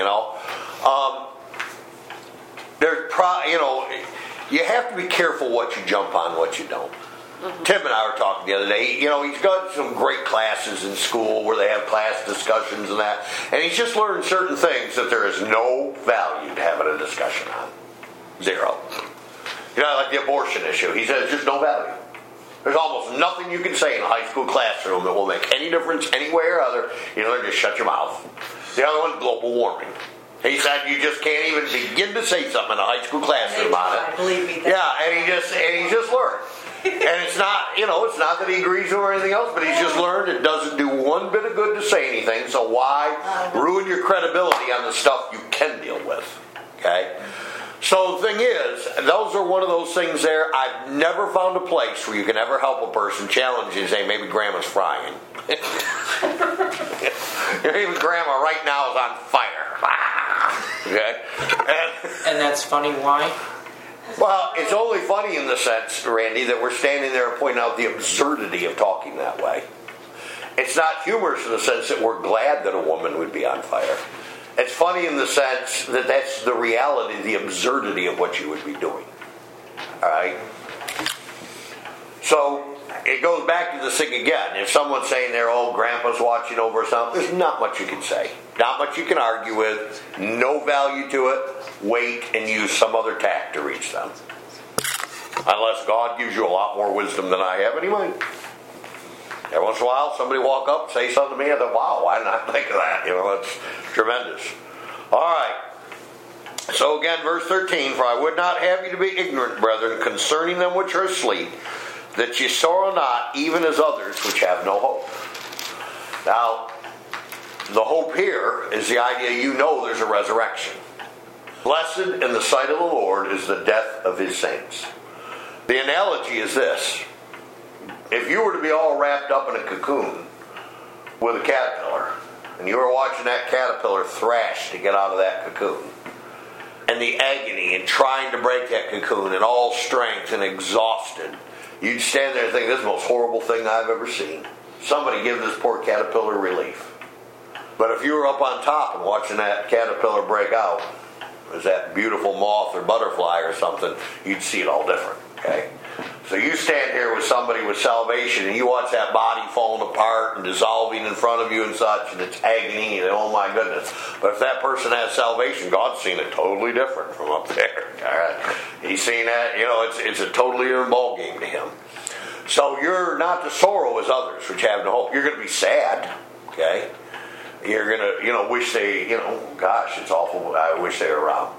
you have to be careful what you jump on, what you don't. Mm-hmm. Tim and I were talking the other day. He's got some great classes in school where they have class discussions and that. And he's just learned certain things that there is no value to having a discussion on. Zero. Like the abortion issue. He says there's no value. There's almost nothing you can say in a high school classroom that will make any difference any way or other. Just shut your mouth. The other one's global warming. He said you just can't even begin to say something in a high school classroom on it. Believe me. And he just learned. And it's not, it's not that he agrees or anything else, but he's just learned it doesn't do one bit of good to say anything. So why ruin your credibility on the stuff you can deal with? Okay. So is, those are one of those things there. I've never found a place where you can ever help a person, challenge you, and say, maybe Grandma's frying. Even Grandma right now is on fire. Okay? And that's funny, why? Well, it's only funny in the sense, Randy, that we're standing there and pointing out the absurdity of talking that way. It's not humorous in the sense that we're glad that a woman would be on fire. It's funny in the sense that that's the reality, the absurdity of what you would be doing. All right? So, it goes back to this thing again. If someone's saying their old grandpa's watching over something, there's not much you can say. Not much you can argue with. No value to it. Wait and use some other tact to reach them. Unless God gives you a lot more wisdom than I have, and He might. Every once in a while, somebody walk up and say something to me, I thought, wow, why didn't I think of that? That's tremendous. All right. So again, verse 13, for I would not have you to be ignorant, brethren, concerning them which are asleep, that ye sorrow not, even as others which have no hope. Now, the hope here is the idea there's a resurrection. Blessed in the sight of the Lord is the death of His saints. The analogy is this. If you were to be all wrapped up in a cocoon with a caterpillar, and you were watching that caterpillar thrash to get out of that cocoon, and the agony and trying to break that cocoon and all strength and exhausted, you'd stand there and think, this is the most horrible thing I've ever seen. Somebody give this poor caterpillar relief. But if you were up on top and watching that caterpillar break out, as that beautiful moth or butterfly or something, you'd see it all different. Okay? So you stand here with somebody with salvation and you watch that body falling apart and dissolving in front of you and such, and it's agony and oh my goodness. But if that person has salvation, God's seen it totally different from up there. All right? He's seen that, it's a totally different ball game to him. So you're not to sorrow as others which have no hope. You're going to be sad. Okay? You're going to, wish they, gosh, it's awful. I wish they were around.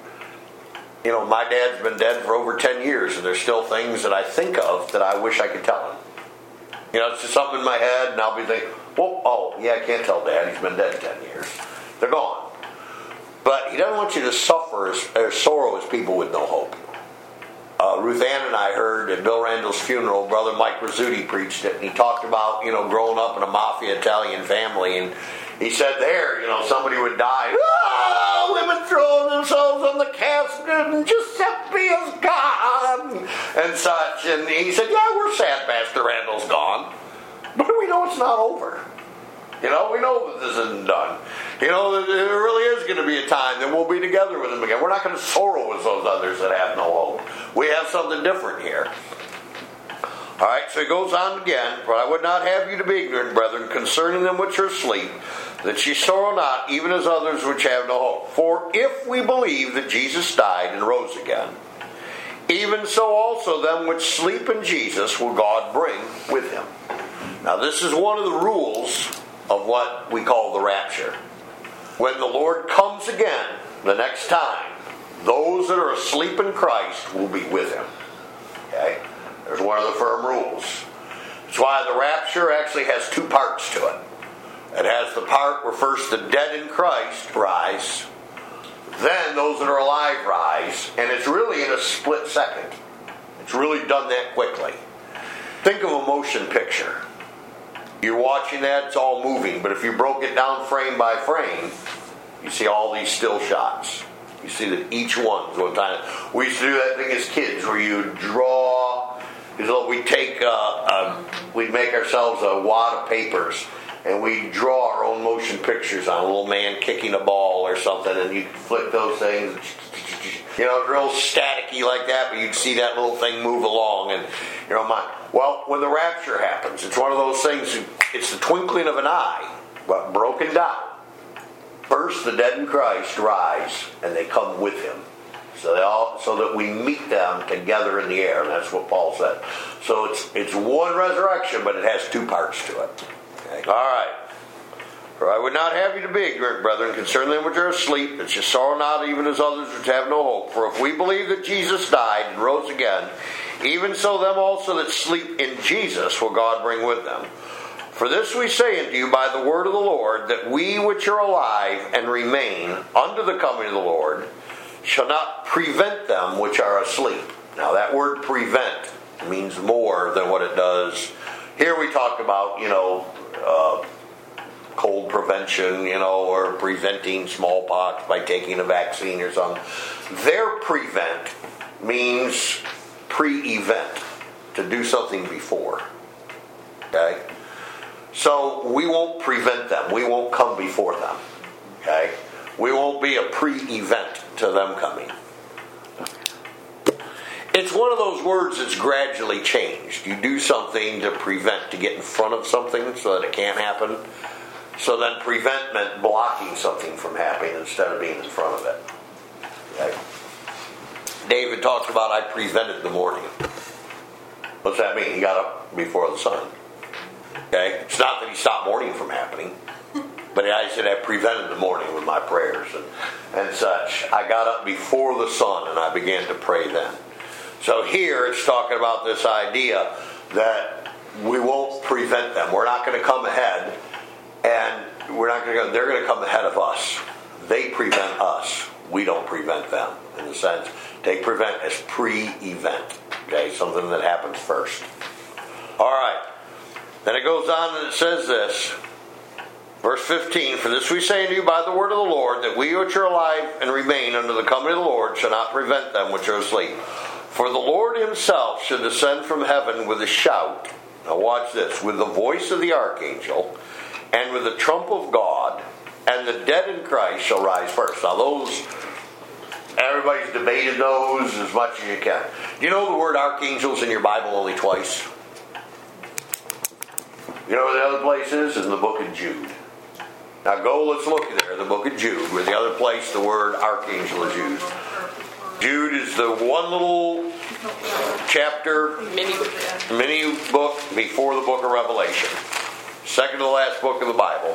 My dad's been dead for over 10 years, and there's still things that I think of that I wish I could tell him. It's just something in my head, and I'll be thinking, I can't tell Dad. He's been dead 10 years. They're gone. But He doesn't want you to suffer or sorrow as people with no hope. Ruth Ann and I heard at Bill Randall's funeral, Brother Mike Rizzuti preached it, and he talked about, growing up in a mafia Italian family, and he said there, somebody would die. Women throwing themselves on the casket and Giuseppe is gone and such. And he said, we're sad Pastor Randall's gone. But we know it's not over. We know that this isn't done. There really is going to be a time that we'll be together with Him again. We're not going to sorrow as those others that have no hope. We have something different here. All right, so he goes on again. For I would not have you to be ignorant, brethren, concerning them which are asleep, that ye sorrow not, even as others which have no hope. For if we believe that Jesus died and rose again, even so also them which sleep in Jesus will God bring with Him. Now this is one of the rules of what we call the rapture. When the Lord comes again, the next time, those that are asleep in Christ will be with Him. Okay? There's one of the firm rules. That's why the rapture actually has two parts to it. It has the part where first the dead in Christ rise, then those that are alive rise, and it's really in a split second. It's really done that quickly. Think of a motion picture. You're watching that, it's all moving, but if you broke it down frame by frame, you see all these still shots. You see that each one's one time. We used to do that thing as kids where you draw, we'd make ourselves a wad of papers, and we draw our own motion pictures on a little man kicking a ball or something, and you flick those things, real staticky like that, but you'd see that little thing move along, and well, when the rapture happens, it's one of those things, it's the twinkling of an eye, but broken down. First, the dead in Christ rise, and they come with Him. So that we meet them together in the air, and that's what Paul said. So it's one resurrection, but it has two parts to it. Okay. All right. For I would not have you to be ignorant, brethren, concerning them which are asleep, that ye sorrow not, even as others which have no hope. For if we believe that Jesus died and rose again, even so them also that sleep in Jesus will God bring with them. For this we say unto you by the word of the Lord, that we which are alive and remain unto the coming of the Lord shall not prevent them which are asleep. Now that word prevent means more than what it does. Here we talk about, cold prevention, or preventing smallpox by taking a vaccine or something. Their prevent means pre-event, to do something before. Okay? So we won't prevent them. We won't come before them. Okay? We won't be a pre-event to them coming. It's one of those words that's gradually changed. You do something to prevent, to get in front of something so that it can't happen. So then prevent meant blocking something from happening instead of being in front of it. Okay? David talks about, I prevented the morning. What's that mean? He got up before the sun. Okay? It's not that he stopped morning from happening. But I said I prevented the morning with my prayers and such. I got up before the sun and I began to pray then. So here it's talking about this idea that we won't prevent them. We're not going to come ahead, and they're going to come ahead of us. They prevent us. We don't prevent them. In the sense, take prevent as pre-event. Okay, something that happens first. All right. Then it goes on and it says this. Verse 15, for this we say unto you by the word of the Lord, that we which are alive and remain under the company of the Lord shall not prevent them which are asleep. For the Lord himself shall descend from heaven with a shout. Now watch this. With the voice of the archangel, and with the trump of God, and the dead in Christ shall rise first. Now those, everybody's debated those as much as you can. Do you know the word archangels in your Bible only twice? You know where the other place is? In the book of Jude. Now let's look there, the book of Jude, where the other place the word archangel is used. Jude is the one little chapter, mini book before the book of Revelation. Second to the last book of the Bible.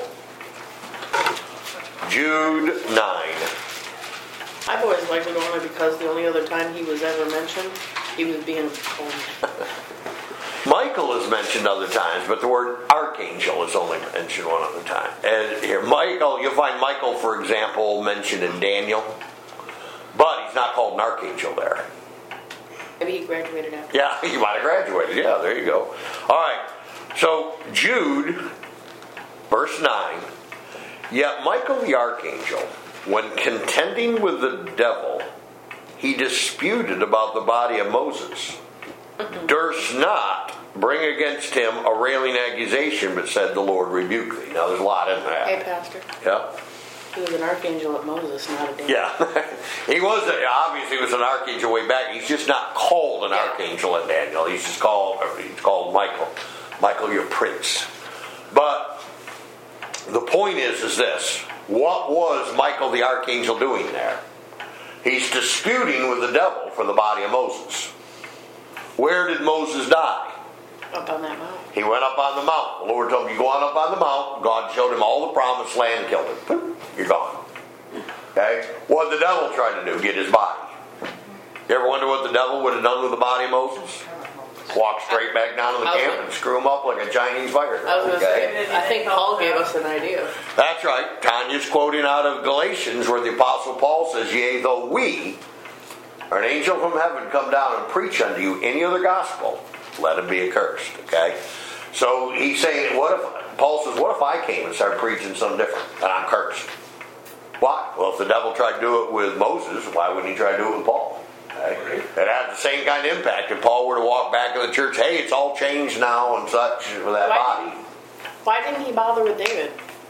Jude 9. I've always liked it only because the only other time he was ever mentioned, he was being owned. Michael is mentioned other times, but the word archangel is only mentioned one other time. And here, Michael, you'll find Michael, for example, mentioned in Daniel, but he's not called an archangel there. Maybe he graduated after. Yeah, he might have graduated. Yeah, there you go. All right, so Jude, verse 9, yet Michael the archangel, when contending with the devil, he disputed about the body of Moses. Durst not bring against him a railing accusation, but said, the Lord rebuke thee. Now there's a lot in that. Hey, Pastor. Yeah. He was an archangel at Moses, not a David. Yeah. He was an archangel way back. He's just not called an archangel in Daniel. He's just called Michael. Michael, your prince. But the point is this. What was Michael the archangel doing there? He's disputing with the devil for the body of Moses. Where did Moses die? Up on that mount. He went up on the mount. The Lord told him, you go on up on the mount. God showed him all the promised land, killed him. You're gone. Okay? What did the devil try to do? Get his body. You ever wonder what the devil would have done with the body of Moses? Walk straight back down to the camp and screw him up like a Chinese fire. I was going to say, I think Paul gave us an idea. That's right. Tanya's quoting out of Galatians where the Apostle Paul says, yea, though we, or an angel from heaven, come down and preach unto you any other gospel, let him be accursed. Okay? So he's saying, Paul says, what if I came and started preaching something different and I'm cursed? Why? Well, if the devil tried to do it with Moses, why wouldn't he try to do it with Paul? Okay? It had the same kind of impact. If Paul were to walk back to the church, hey, it's all changed now and such with that body. Why didn't he bother with David?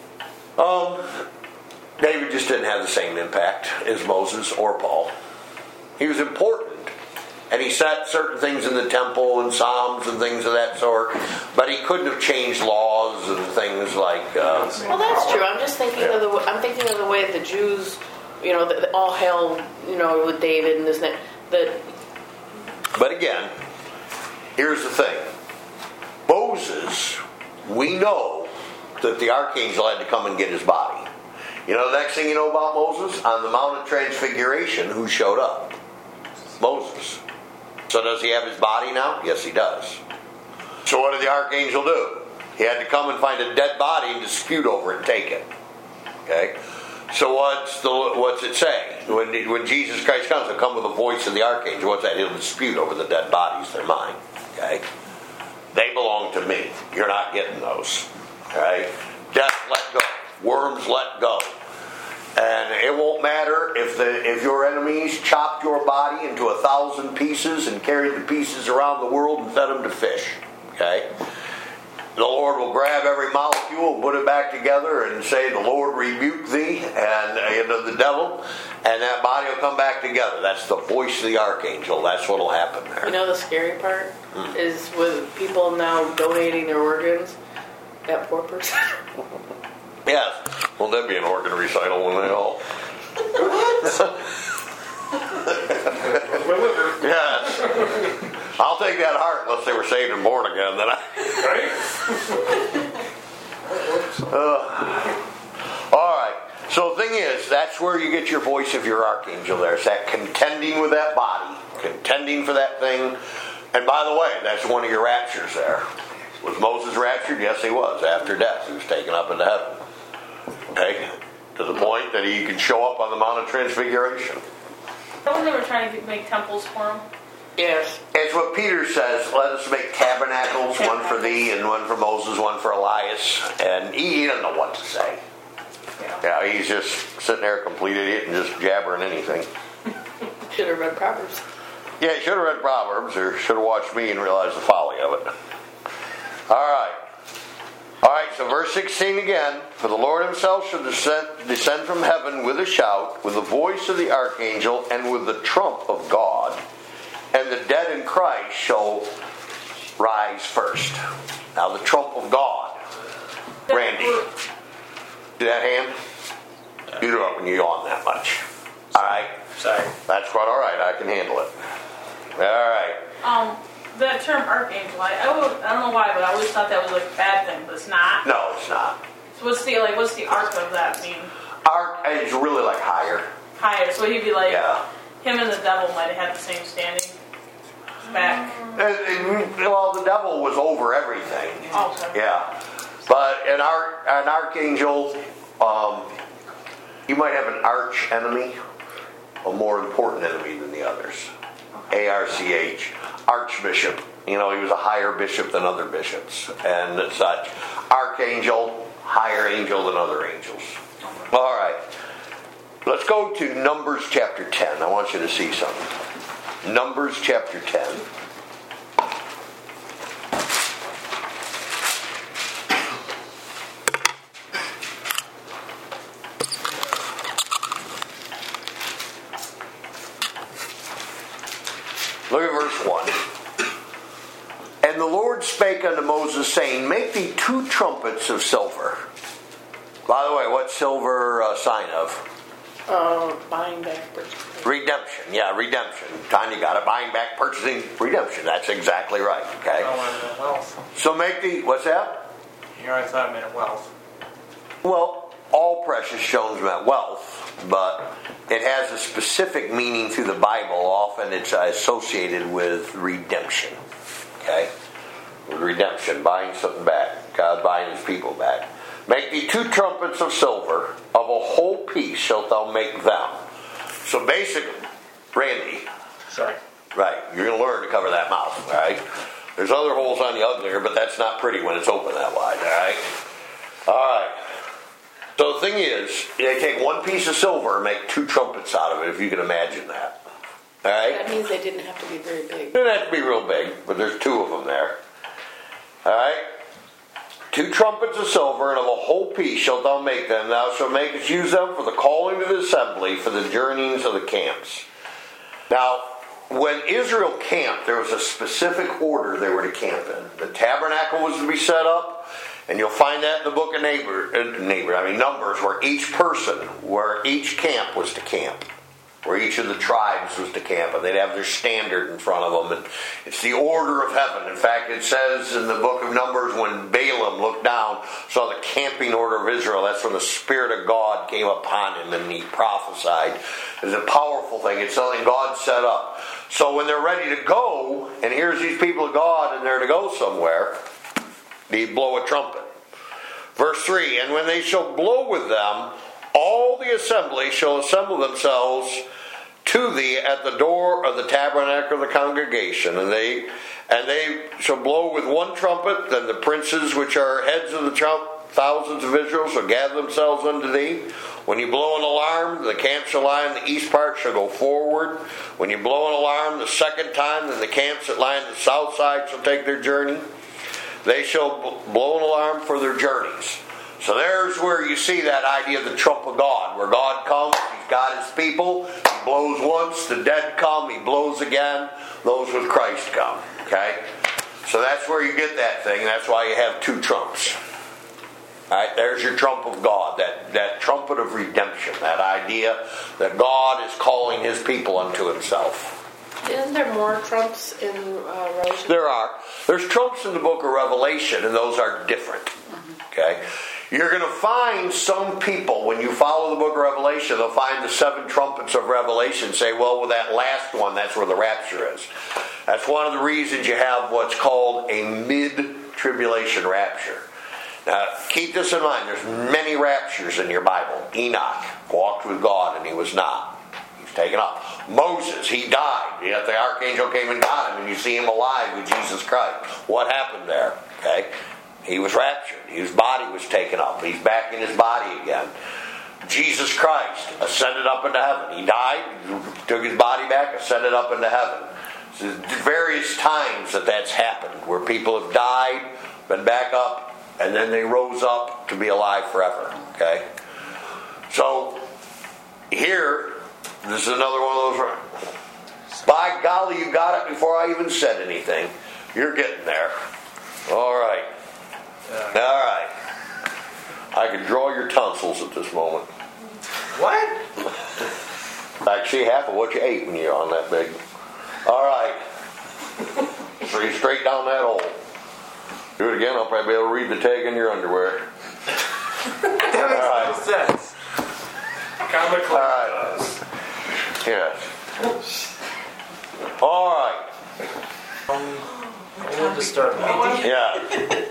David just didn't have the same impact as Moses or Paul. He was important. And he set certain things in the temple and psalms and things of that sort. But he couldn't have changed laws and things like... well, that's true. I'm just thinking of the way the Jews, all held, with David and this and that. But again, here's the thing. Moses, we know that the archangel had to come and get his body. The next thing you know about Moses? On the Mount of Transfiguration, who showed up? Moses. So does he have his body now? Yes, he does. So what did the archangel do? He had to come and find a dead body and dispute over it and take it. Okay? So what's it say? When Jesus Christ comes, he'll come with the voice of the archangel. What's that? He'll dispute over the dead bodies. They're mine. Okay? They belong to me. You're not getting those. Okay? Death, let go. Worms, let go. And it won't matter if your enemies chopped your body into 1,000 pieces and carried the pieces around the world and fed them to fish. Okay? The Lord will grab every molecule, put it back together, and say, "The Lord rebuke thee," and the devil, and that body will come back together. That's the voice of the archangel. That's what will happen there. You know the scary part is with people now donating their organs. That poor person. Yes. Well, that'd be an organ recital when they all. Yes. I'll take that heart unless they were saved and born again. Then all right. So the thing is, that's where you get your voice of your archangel there. It's that contending with that body, contending for that thing. And by the way, that's one of your raptures there. Was Moses raptured? Yes, he was. After death, he was taken up into heaven. Okay? To the point that he could show up on the Mount of Transfiguration. That when they were trying to make temples for him. Yes. It's what Peter says, let us make tabernacles, one for thee and one for Moses, one for Elias. And he doesn't know what to say. Yeah, he's just sitting there, a complete idiot, and just jabbering anything. Should have read Proverbs. Yeah, he should have read Proverbs, or should have watched me and realized the folly of it. Alright, so verse 16 again. For the Lord himself shall descend from heaven with a shout, with the voice of the archangel, and with the trump of God. And the dead in Christ shall rise first. Now the trump of God. Randy, do that hand? You do it when you yawn that much. Alright? Sorry. That's quite alright. I can handle it. Alright. That term archangel, I don't know why, but I always thought that was like a bad thing, but it's not. No, it's not. So what's the arc of that mean? Arc is really like higher. Higher, so he'd be like, Yeah. him and the devil might have had the same standing. Back. Well, the devil was over everything. Oh, sorry. Yeah. But an archangel, you might have an arch enemy, a more important enemy than the others. ARCH, archbishop. You know, he was a higher bishop than other bishops and such. Archangel, higher angel than other angels. All right. Let's go to Numbers chapter 10. I want you to see something. Numbers chapter 10. Look at verse 1. And the Lord spake unto Moses, saying, make thee 2 trumpets of silver. By the way, what's silver a sign of? Buying back. Redemption. Yeah, redemption. Tanya got it. Buying back, purchasing, redemption. That's exactly right. Okay. Oh, wealth. So make the, what's that? Here I thought it meant wealth. Well, all precious stones meant wealth, but it has a specific meaning through the Bible. Often it's associated with redemption. Okay? With redemption, buying something back. God buying his people back. Make thee 2 trumpets of silver, of a whole piece shalt thou make them. So basically, Randy. Sorry. Right, you're going to learn to cover that mouth, all right? There's other holes on the uglier, but that's not pretty when it's open that wide, all right? All right. So the thing is, they take 1 piece of silver and make 2 trumpets out of it, if you can imagine that. All right? That means they didn't have to be very big. They don't have to be real big, but there's 2 of them there. All right? 2 trumpets of silver, and of a whole piece shalt thou make them. Thou shalt use them for the calling of the assembly, for the journeyings of the camps. Now, when Israel camped, there was a specific order they were to camp in. The tabernacle was to be set up, and you'll find that in the book of Numbers, where each camp was to camp. Where each of the tribes was to camp, and they'd have their standard in front of them, and it's the order of heaven. In fact, it says in the book of Numbers, when Balaam looked down, saw the camping order of Israel, that's when the Spirit of God came upon him, and he prophesied. It's a powerful thing. It's something God set up. So when they're ready to go, and here's these people of God, and they're to go somewhere, they blow a trumpet. Verse 3, and when they shall blow with them, all the assembly shall assemble themselves to thee at the door of the tabernacle of the congregation, and they shall blow with one trumpet. Then the princes which are heads of the thousands of Israel shall gather themselves unto thee. When you blow an alarm, the camp shall lie in the east part shall go forward. When you blow an alarm the second time, then the camps that lie in the south side shall take their journey. They shall blow an alarm for their journeys. So there's where you see that idea of the trump of God, where God comes, He's got His people, He blows once, the dead come, He blows again, those with Christ come. Okay? So that's where you get that thing. That's why you have two trumps. Alright, there's your trump of God, that trumpet of redemption, that idea that God is calling His people unto Himself. Isn't there more trumps in Revelation? There are. There's trumps in the book of Revelation, and those are different. Okay? You're going to find some people, when you follow the book of Revelation, they'll find the 7 trumpets of Revelation, say, well, with that last one, that's where the rapture is. That's one of the reasons you have what's called a mid-tribulation rapture. Now, keep this in mind. There's many raptures in your Bible. Enoch walked with God, and he was not. He's taken up. Moses, he died. Yet the archangel came and got him, and you see him alive with Jesus Christ. What happened there? Okay? He was raptured. His body was taken up. He's back in his body again. Jesus Christ ascended up into heaven. He died, took his body back, ascended up into heaven. So there's various times that's happened, where people have died, been back up, and then they rose up to be alive forever. Okay? So, here, this is another one of those. By golly, you got it before I even said anything. You're getting there. All right. All right. I can draw your tonsils at this moment. What? Actually, half of what you ate when you're on that big. All right. Straight down that hole. Do it again, I'll probably be able to read the tag in your underwear. That makes no sense. Comically does. Yes. All right. A little disturbing. Yeah.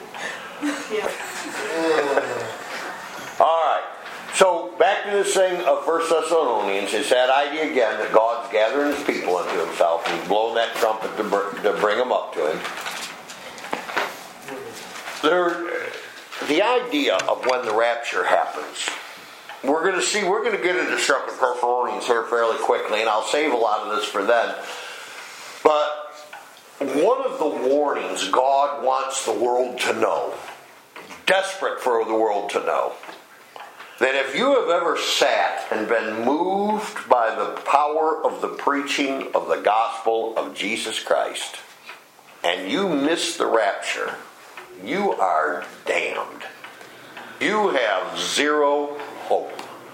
All right. So back to this thing of 1 Thessalonians. It's that idea again that God's gathering His people unto Himself, and He's blowing that trumpet to bring them up to Him. The idea of when the rapture happens, we're going to get into 2 Thessalonians here fairly quickly, and I'll save a lot of this for then. But one of the warnings God wants the world to know, desperate for the world to know, that if you have ever sat and been moved by the power of the preaching of the gospel of Jesus Christ, and you miss the rapture, you are damned. You have zero hope.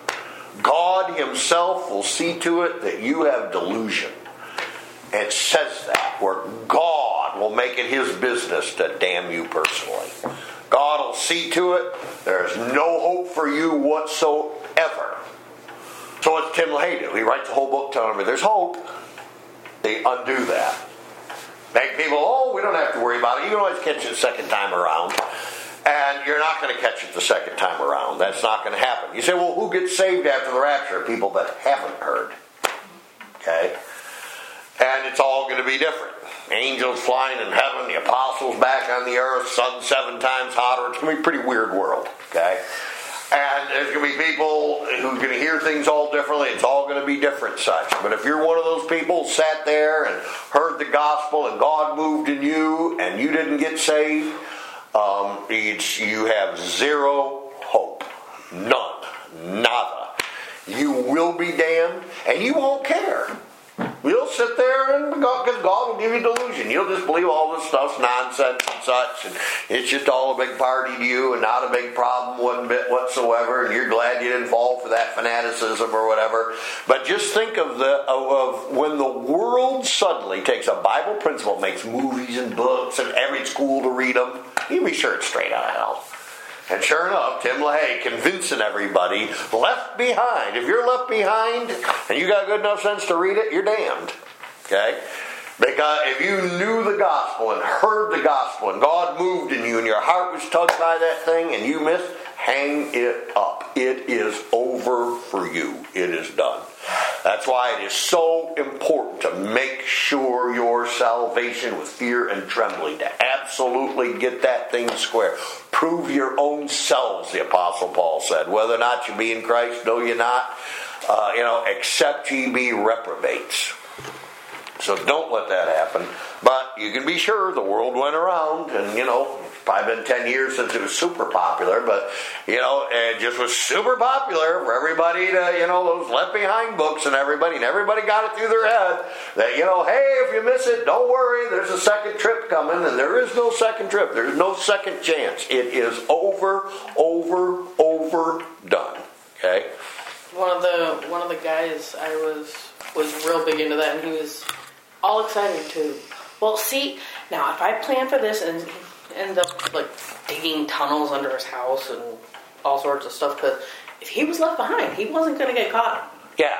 God Himself will see to it that you have delusion. It says that, where God will make it His business to damn you personally. God will see to it. There's no hope for you whatsoever. So what's Tim LaHaye do? He writes a whole book telling me there's hope. They undo that. Make people, we don't have to worry about it. You can always catch it the second time around. And you're not going to catch it the second time around. That's not going to happen. You say, well, who gets saved after the rapture? People that haven't heard. Okay? And it's all going to be different. Angels flying in heaven, the apostles back on the earth, sun 7 times hotter. It's going to be a pretty weird world. Okay? And there's going to be people who are going to hear things all differently. It's all going to be different such. But if you're one of those people who sat there and heard the gospel and God moved in you and you didn't get saved, you have zero hope. None. Nada. You will be damned and you won't care. You'll sit there and because God will give you delusion. You'll just believe all this stuff's nonsense and such, and it's just all a big party to you and not a big problem one bit whatsoever, and you're glad you didn't fall for that fanaticism or whatever. But just think of when the world suddenly takes a Bible principle, makes movies and books and every school to read them, you'd be sure it's straight out of hell. And sure enough, Tim LaHaye convincing everybody, left behind. If you're left behind and you got good enough sense to read it, you're damned. Okay? Because if you knew the gospel and heard the gospel and God moved in you and your heart was tugged by that thing and you missed, Hang it up. It is over for you. It is done. That's why it is so important to make sure your salvation with fear and trembling, to absolutely get that thing square. Prove your own selves, the Apostle Paul said. Whether or not you be in Christ, know ye not. Except ye be reprobates. So don't let that happen. But you can be sure the world went around, and it's probably been 10 years since it was super popular, but it just was super popular for everybody to, those Left Behind books and everybody got it through their head that, hey, if you miss it, don't worry, there's a second trip coming, and there is no second trip. There's no second chance. It is over, done. Okay? One of the guys I was real big into that, and he was all excited too. Well, see, now if I plan for this and end up like digging tunnels under his house and all sorts of stuff, because if he was left behind, he wasn't going to get caught. Yeah.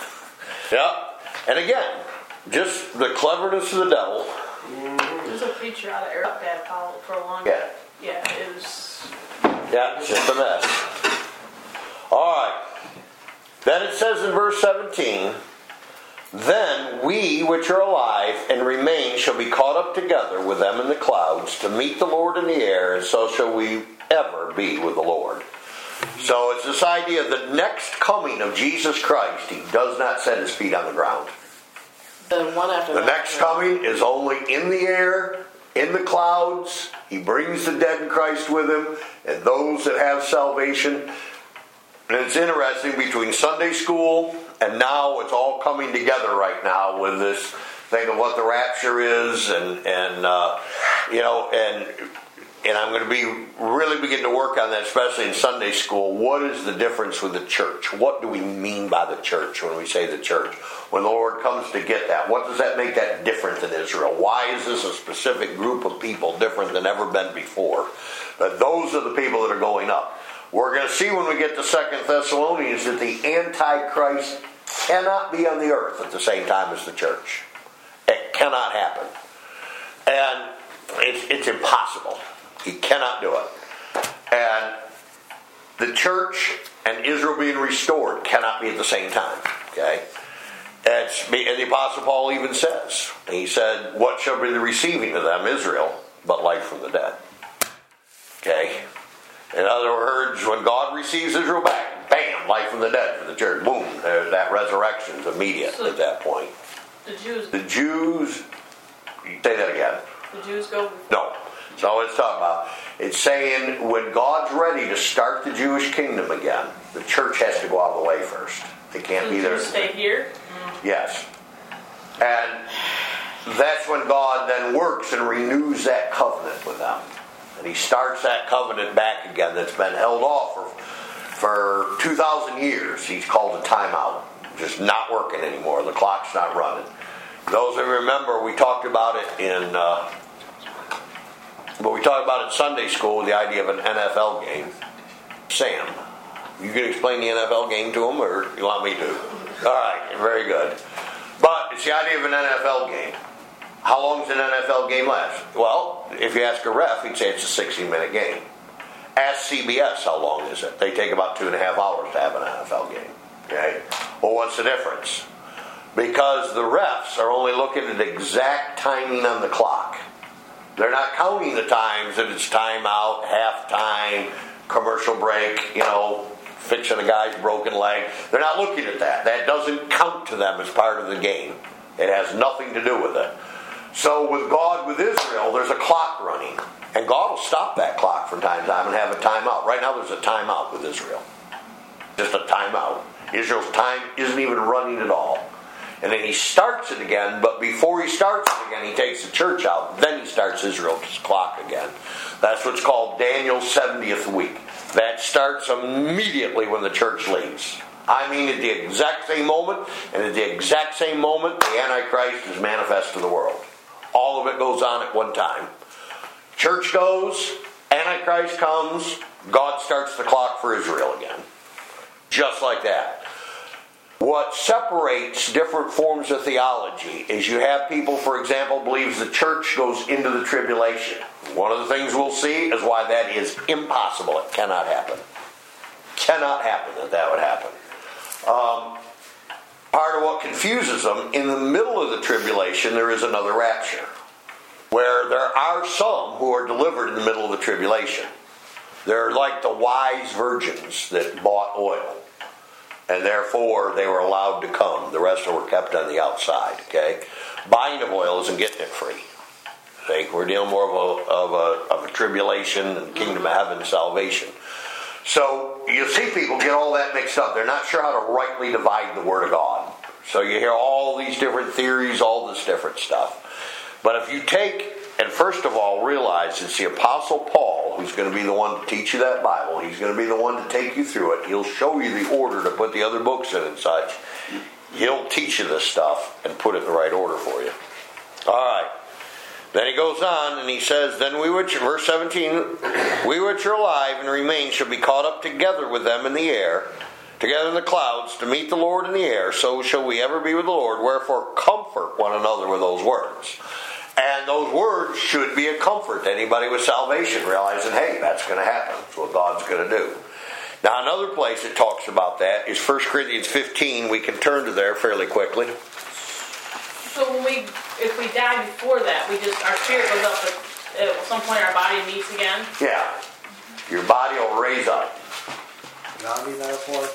And again, just the cleverness of the devil. There's a preacher out of Baghdad for a long time. Yeah, it was. Yeah, it's just a mess. All right. Then it says in verse 17, then we which are alive and remain shall be caught up together with them in the clouds to meet the Lord in the air, and so shall we ever be with the Lord. So it's this idea of the next coming of Jesus Christ. He does not set his feet on the ground. The one after the next coming is only in the air, in the clouds. He brings the dead in Christ with him, and those that have salvation. And it's interesting, between Sunday school and now it's all coming together right now with this thing of what the rapture is, and I'm going to be really begin to work on that, especially in Sunday school. What is the difference with the church? What do we mean by the church when we say the church? When the Lord comes to get that, what does that make that different than Israel? Why is this a specific group of people different than ever been before? But those are the people that are going up. We're going to see when we get to 2 Thessalonians that the Antichrist cannot be on the earth at the same time as the church. It cannot happen. And it's impossible. He cannot do it. And the church and Israel being restored cannot be at the same time. Okay? And the Apostle Paul even says, he said, what shall be the receiving of them, Israel, but life from the dead? Okay? In other words, when God receives Israel back, bam, life from the dead for the church. Boom, that resurrection is immediate at that point. The Jews. Say that again. The Jews go. No. So what it's talking about. It's saying when God's ready to start the Jewish kingdom again, the church has to go out of the way first. They can't be there. Stay here? Yes. And that's when God then works and renews that covenant with them. And he starts that covenant back again that's been held off for 2,000 years. He's called a timeout. Just not working anymore. The clock's not running. Those that remember, we talked about it in Sunday school, the idea of an NFL game. Sam, you can explain the NFL game to them, or you want me to? All right, very good. But it's the idea of an NFL game. How long does an NFL game last? Well, if you ask a ref, he'd say it's a 60-minute game. Ask CBS how long is it. They take about 2.5 hours to have an NFL game. Okay? Well, what's the difference? Because the refs are only looking at exact timing on the clock. They're not counting the times that it's timeout, halftime, commercial break, fixing a guy's broken leg. They're not looking at that. That doesn't count to them as part of the game. It has nothing to do with it. So with God, with Israel, there's a clock running. And God will stop that clock from time to time and have a timeout. Right now there's a timeout with Israel. Just a timeout. Israel's time isn't even running at all. And then he starts it again, but before he starts it again, he takes the church out. Then he starts Israel's clock again. That's what's called Daniel's 70th week. That starts immediately when the church leaves. I mean at the exact same moment, and at the exact same moment, the Antichrist is manifest to the world. All of it goes on at one time. Church goes, Antichrist comes, God starts the clock for Israel again. Just like that. what separates different forms of theology is you have people, for example, believes the church goes into the tribulation. One of the things we'll see is why that is impossible. It cannot happen. Cannot happen that would happen. Part of what confuses them, in the middle of the tribulation, there is another rapture, where there are some who are delivered in the middle of the tribulation. They're like the wise virgins that bought oil, and therefore they were allowed to come. The rest were kept on the outside. Okay, buying of oil isn't getting it free. Okay? We're dealing more of a tribulation and kingdom of heaven salvation. So you see people get all that mixed up. They're not sure how to rightly divide the Word of God. So you hear all these different theories, all this different stuff. But if you take, and first of all realize it's the Apostle Paul who's going to be the one to teach you that Bible. He's going to be the one to take you through it. He'll show you the order to put the other books in and such. He'll teach you this stuff and put it in the right order for you. All right. Then he goes on and he says, then we which, verse 17, we which are alive and remain shall be caught up together with them in the air, together in the clouds, to meet the Lord in the air. So shall we ever be with the Lord. Wherefore comfort one another with those words. And those words should be a comfort to anybody with salvation, realizing, hey, that's going to happen. That's what God's going to do. Now another place that talks about that is 1 Corinthians 15. We can turn to there fairly quickly. So if we die before that, our spirit goes up, but at some point our body meets again? Yeah. Your body will raise up. Zombie metaphor?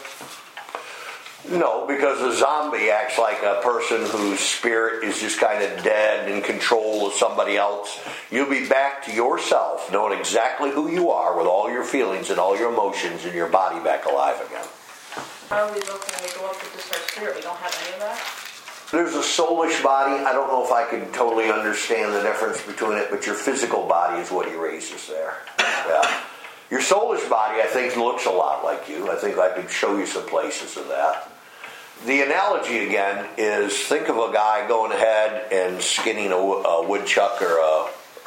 No, because a zombie acts like a person whose spirit is just kind of dead in control of somebody else. You'll be back to yourself, knowing exactly who you are with all your feelings and all your emotions, and your body back alive again. How do we look when we go up to just our spirit? We don't have any of that? There's a soulish body. I don't know if I can totally understand the difference between it, but your physical body is what he raises there. Yeah. Your soulish body, I think, looks a lot like you. I think I could show you some places of that. The analogy, again, is think of a guy going ahead and skinning a woodchuck or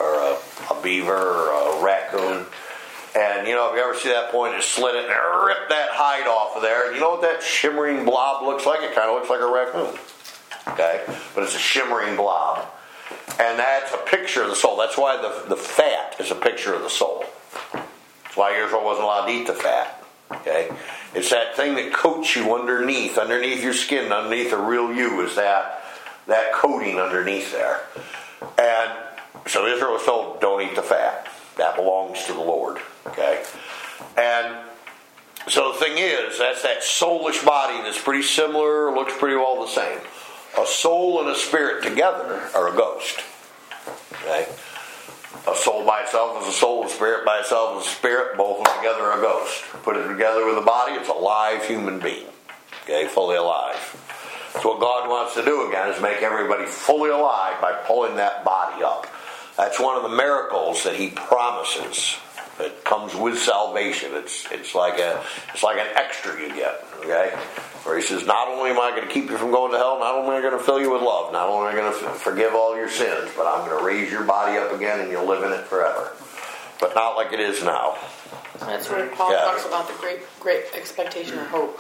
a beaver or a raccoon. And, if you ever see that point, just slit it and rip that hide off of there. You know what that shimmering blob looks like? It kind of looks like a raccoon. Okay? But it's a shimmering blob. And that's a picture of the soul. That's why the fat is a picture of the soul. That's why Israel wasn't allowed to eat the fat. Okay? It's that thing that coats you underneath your skin, underneath the real you, is that coating underneath there. And so Israel was told, don't eat the fat. That belongs to the Lord. Okay? And so the thing is, that's that soulish body that's pretty similar, looks pretty well the same. A soul and a spirit together are a ghost. Okay? A soul by itself is a soul, a spirit by itself is a spirit. Both of them together are a ghost. Put it together with the body, it's a live human being. Okay, fully alive. So what God wants to do again is make everybody fully alive by pulling that body up. That's one of the miracles that He promises. It comes with salvation. It's like an extra you get. Okay, where He says, not only am I going to keep you from going to hell, not only am I going to fill you with love, not only am I going to forgive all your sins, but I'm going to raise your body up again and you'll live in it forever. But not like it is now. That's where Paul talks about the great expectation of hope.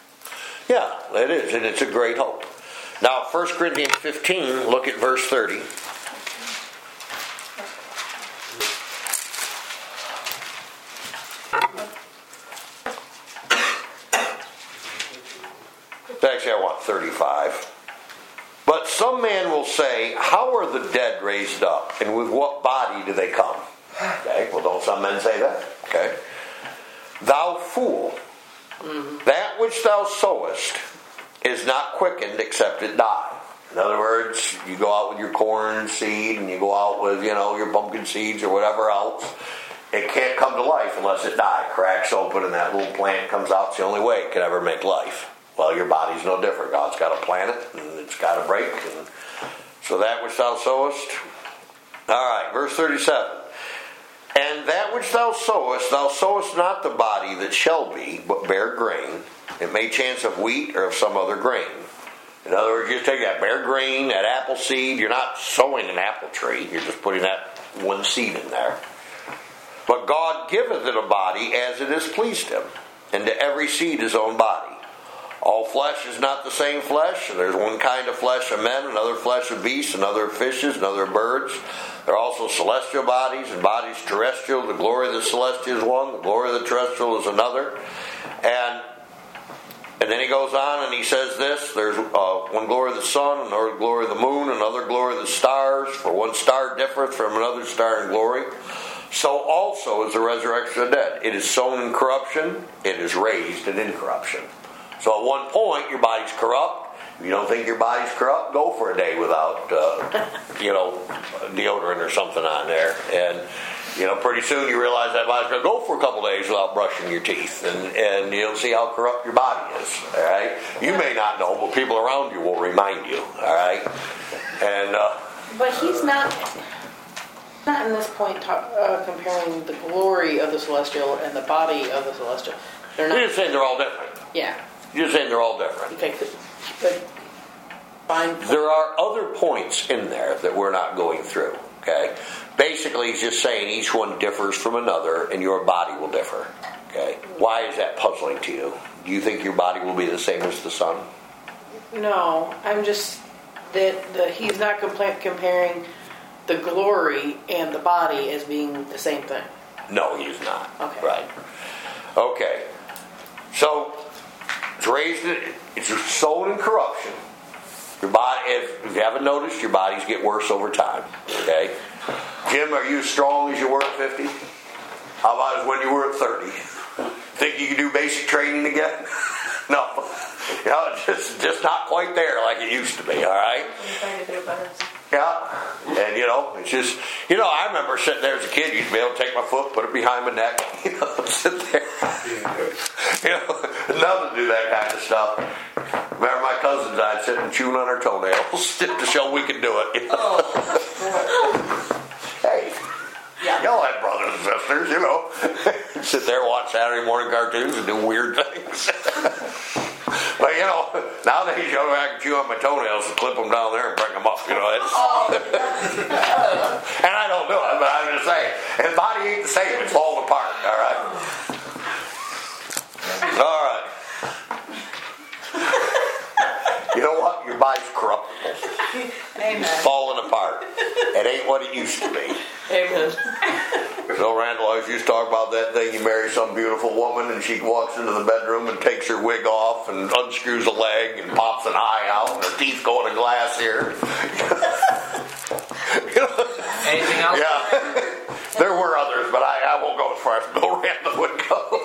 Yeah, it is, and it's a great hope. Now, 1 Corinthians 15, look at verse 30. Actually, I want 35. But some man will say, how are the dead raised up, and with what body do they come? Okay, well, don't some men say that? Okay. Thou fool, that which thou sowest is not quickened except it die. In other words, you go out with your corn seed, and you go out with, your pumpkin seeds or whatever else. It can't come to life unless it dies. Cracks open and that little plant comes out. It's the only way it can ever make life. Well, your body's no different. God's got to plant it, and it's got to break. And so that which thou sowest. All right, verse 37. And that which thou sowest not the body that shall be, but bare grain. It may chance of wheat or of some other grain. In other words, you take that bare grain, that apple seed. You're not sowing an apple tree. You're just putting that one seed in there. But God giveth it a body as it has pleased Him, and to every seed his own body. All flesh is not the same flesh. There's one kind of flesh of men, another flesh of beasts, another of fishes, another of birds. There are also celestial bodies and bodies terrestrial. The glory of the celestial is one, the glory of the terrestrial is another. And then he goes on and he says this, there's one glory of the sun, another glory of the moon, another glory of the stars, for one star differeth from another star in glory. So also is the resurrection of the dead. It is sown in corruption, it is raised in incorruption. So at one point your body's corrupt. If you don't think your body's corrupt, go for a day without deodorant or something on there. And pretty soon you realize that body's going to go for a couple days without brushing your teeth, and you'll see how corrupt your body is. All right, you may not know, but people around you will remind you. All right, and but he's not in this point comparing the glory of the celestial and the body of the celestial. They're not. You're just saying they're all different. Yeah. You're just saying they're all different. Okay, but fine. There are other points in there that we're not going through. Okay. Basically, he's just saying each one differs from another, and your body will differ. Okay. Why is that puzzling to you? Do you think your body will be the same as the sun? No, I'm just that he's not comparing the glory and the body as being the same thing. No, he's not. Okay. Right. Okay. So it's raised. It's sown in corruption. Your body, if you haven't noticed, your bodies get worse over time. Okay. Jim, are you as strong as you were at 50? How about as when you were at 30? Think you can do basic training again? No. It's just not quite there like it used to be, all right? Yeah. And, it's just, I remember sitting there as a kid, used to be able to take my foot, put it behind my neck, sit there. Nothing to do that kind of stuff. Remember my cousin died sitting chewing on her toenails just to show we could do it. Hey, y'all have brothers and sisters, Sit there, watch Saturday morning cartoons and do weird things. But nowadays I can chew on my toenails and clip them down there and bring them up. And I don't do it, but I'm just saying, his body ain't the same. It's falling apart. All right. All right. You know what? Your body's corruptible. Amen. It's falling apart. It ain't what it used to be. Amen. Randall always used to talk about that thing. You marry some beautiful woman and she walks into the bedroom and takes her wig off and unscrews a leg and pops an eye out and her teeth go in a glass here. Anything else? Yeah. There were others, but I won't go as far as Bill Randall would go.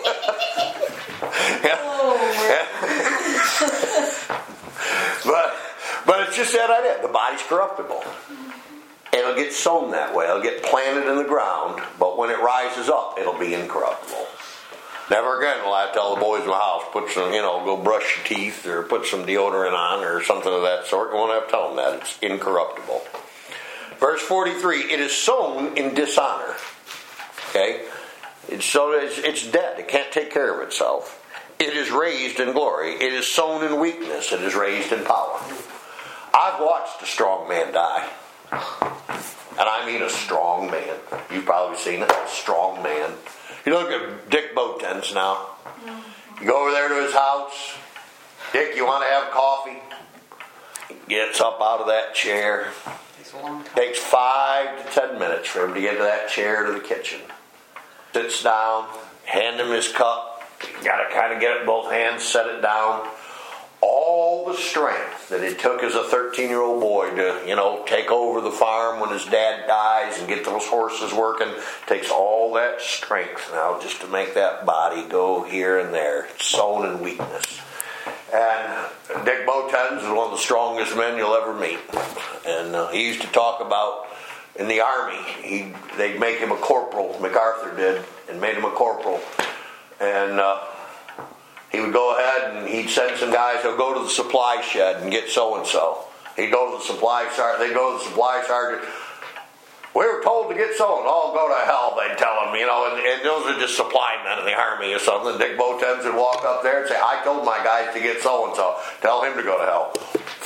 But it's just that idea. The body's corruptible. It'll get sown that way. It'll get planted in the ground, but when it rises up, it'll be incorruptible. Never again will I tell the boys in my house, put some, go brush your teeth or put some deodorant on or something of that sort. You won't have to tell them that. It's incorruptible. Verse 43, it is sown in dishonor. Okay? It's dead. It can't take care of itself. It is raised in glory. It is sown in weakness. It is raised in power. I've watched a strong man die. And I mean a strong man. You've probably seen it. A strong man. You look at Dick Botens now. You go over there to his house. Dick, you want to have coffee? He gets up out of that chair. Takes a long time. Takes 5 to 10 minutes for him to get to that chair to the kitchen. Sits down. Hand him his cup. You got to kind of get it in both hands. Set it down. All the strength that it took as a 13-year-old boy to, take over the farm when his dad dies and get those horses working, takes all that strength now just to make that body go here and there. It's sown in weakness. And Dick Botens is one of the strongest men you'll ever meet. And he used to talk about in the Army, they'd make him a corporal, MacArthur did, and made him a corporal. And he would go ahead and he'd send some guys, he'll go to the supply shed and get so-and-so. He'd go to the supply sergeant, they'd go to the supply sergeant. We were told to get so-and-so. Oh, go to hell, they'd tell him, and those are just supply men in the Army or something. Dick Botens would walk up there and say, I told my guys to get so-and-so. Tell him to go to hell.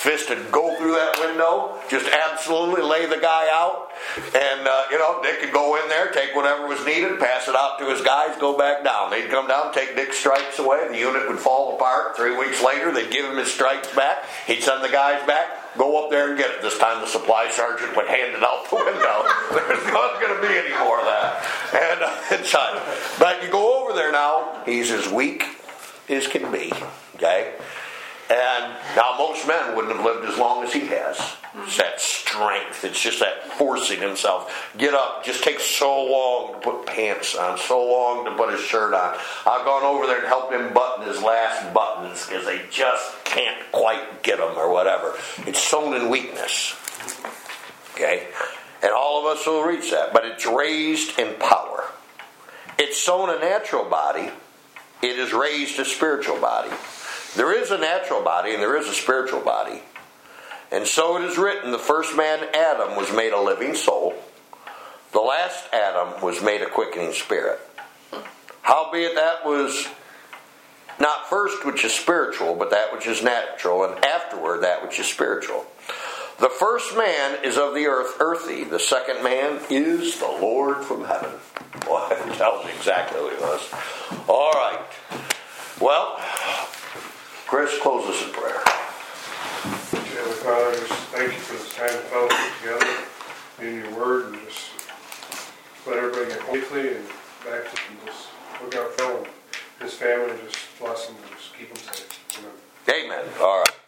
fist would go through that window, just absolutely lay the guy out. And, Dick could go in there, take whatever was needed, pass it out to his guys, go back down. They'd come down, take Dick's stripes away. The unit would fall apart. 3 weeks later, they'd give him his stripes back. He'd send the guys back, go up there and get it. This time the supply sergeant would hand it out the window. There's not going to be any more of that. But you go over there now, he's as weak as can be. Okay? And now most men wouldn't have lived as long as he has. It's that strength. It's just that forcing himself. Get up. Just takes so long to put pants on. So long to put his shirt on. I've gone over there and helped him button his last buttons because they just can't quite get them or whatever. It's sown in weakness. Okay? And all of us will reach that. But it's raised in power. It's sown a natural body. It is raised a spiritual body. There is a natural body and there is a spiritual body. And so it is written, the first man, Adam, was made a living soul. The last Adam was made a quickening spirit. Howbeit that was not first which is spiritual, but that which is natural, and afterward that which is spiritual. The first man is of the earth, earthy. The second man is the Lord from heaven. Well, that tells you exactly who he was. All right. Well, Chris, close us in prayer. Heavenly Father, just thank you for this time of fellowship together in your word, and just let everybody get safely and back to and just look out for him and his family, and just bless them and just keep them safe. Amen. Amen. All right.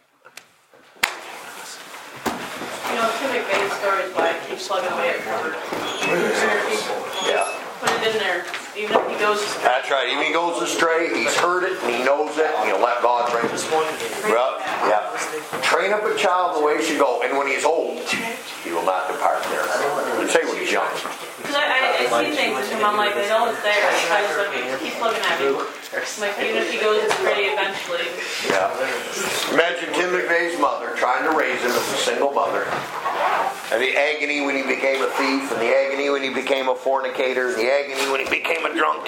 Tim McVeigh's story is why I keep plugging away at Ford. Yeah. Put it in there, even if he goes astray. That's right. Even if he goes astray, he's heard it and he knows it, and he'll let God bring this one. Yeah. Train up a child the way he should go, and when he's old, he will not depart there. Say when he's young. Because I see things in him, I'm like, I know it's there. I just like, keep plugging at me. Like, even if he goes astray eventually. Yeah. Imagine Tim McVeigh's mother trying to raise him as a single mother. And the agony when he became a thief, and the agony when he became a fornicator, and the agony when he became a drunk.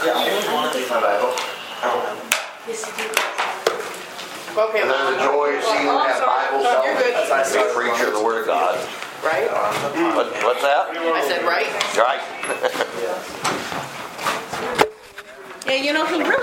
Okay. And then the joy of seeing him have Bible stuff. You're good. Be a preacher of the Word of God. Right? What's that? I said right. Right. Yeah, he really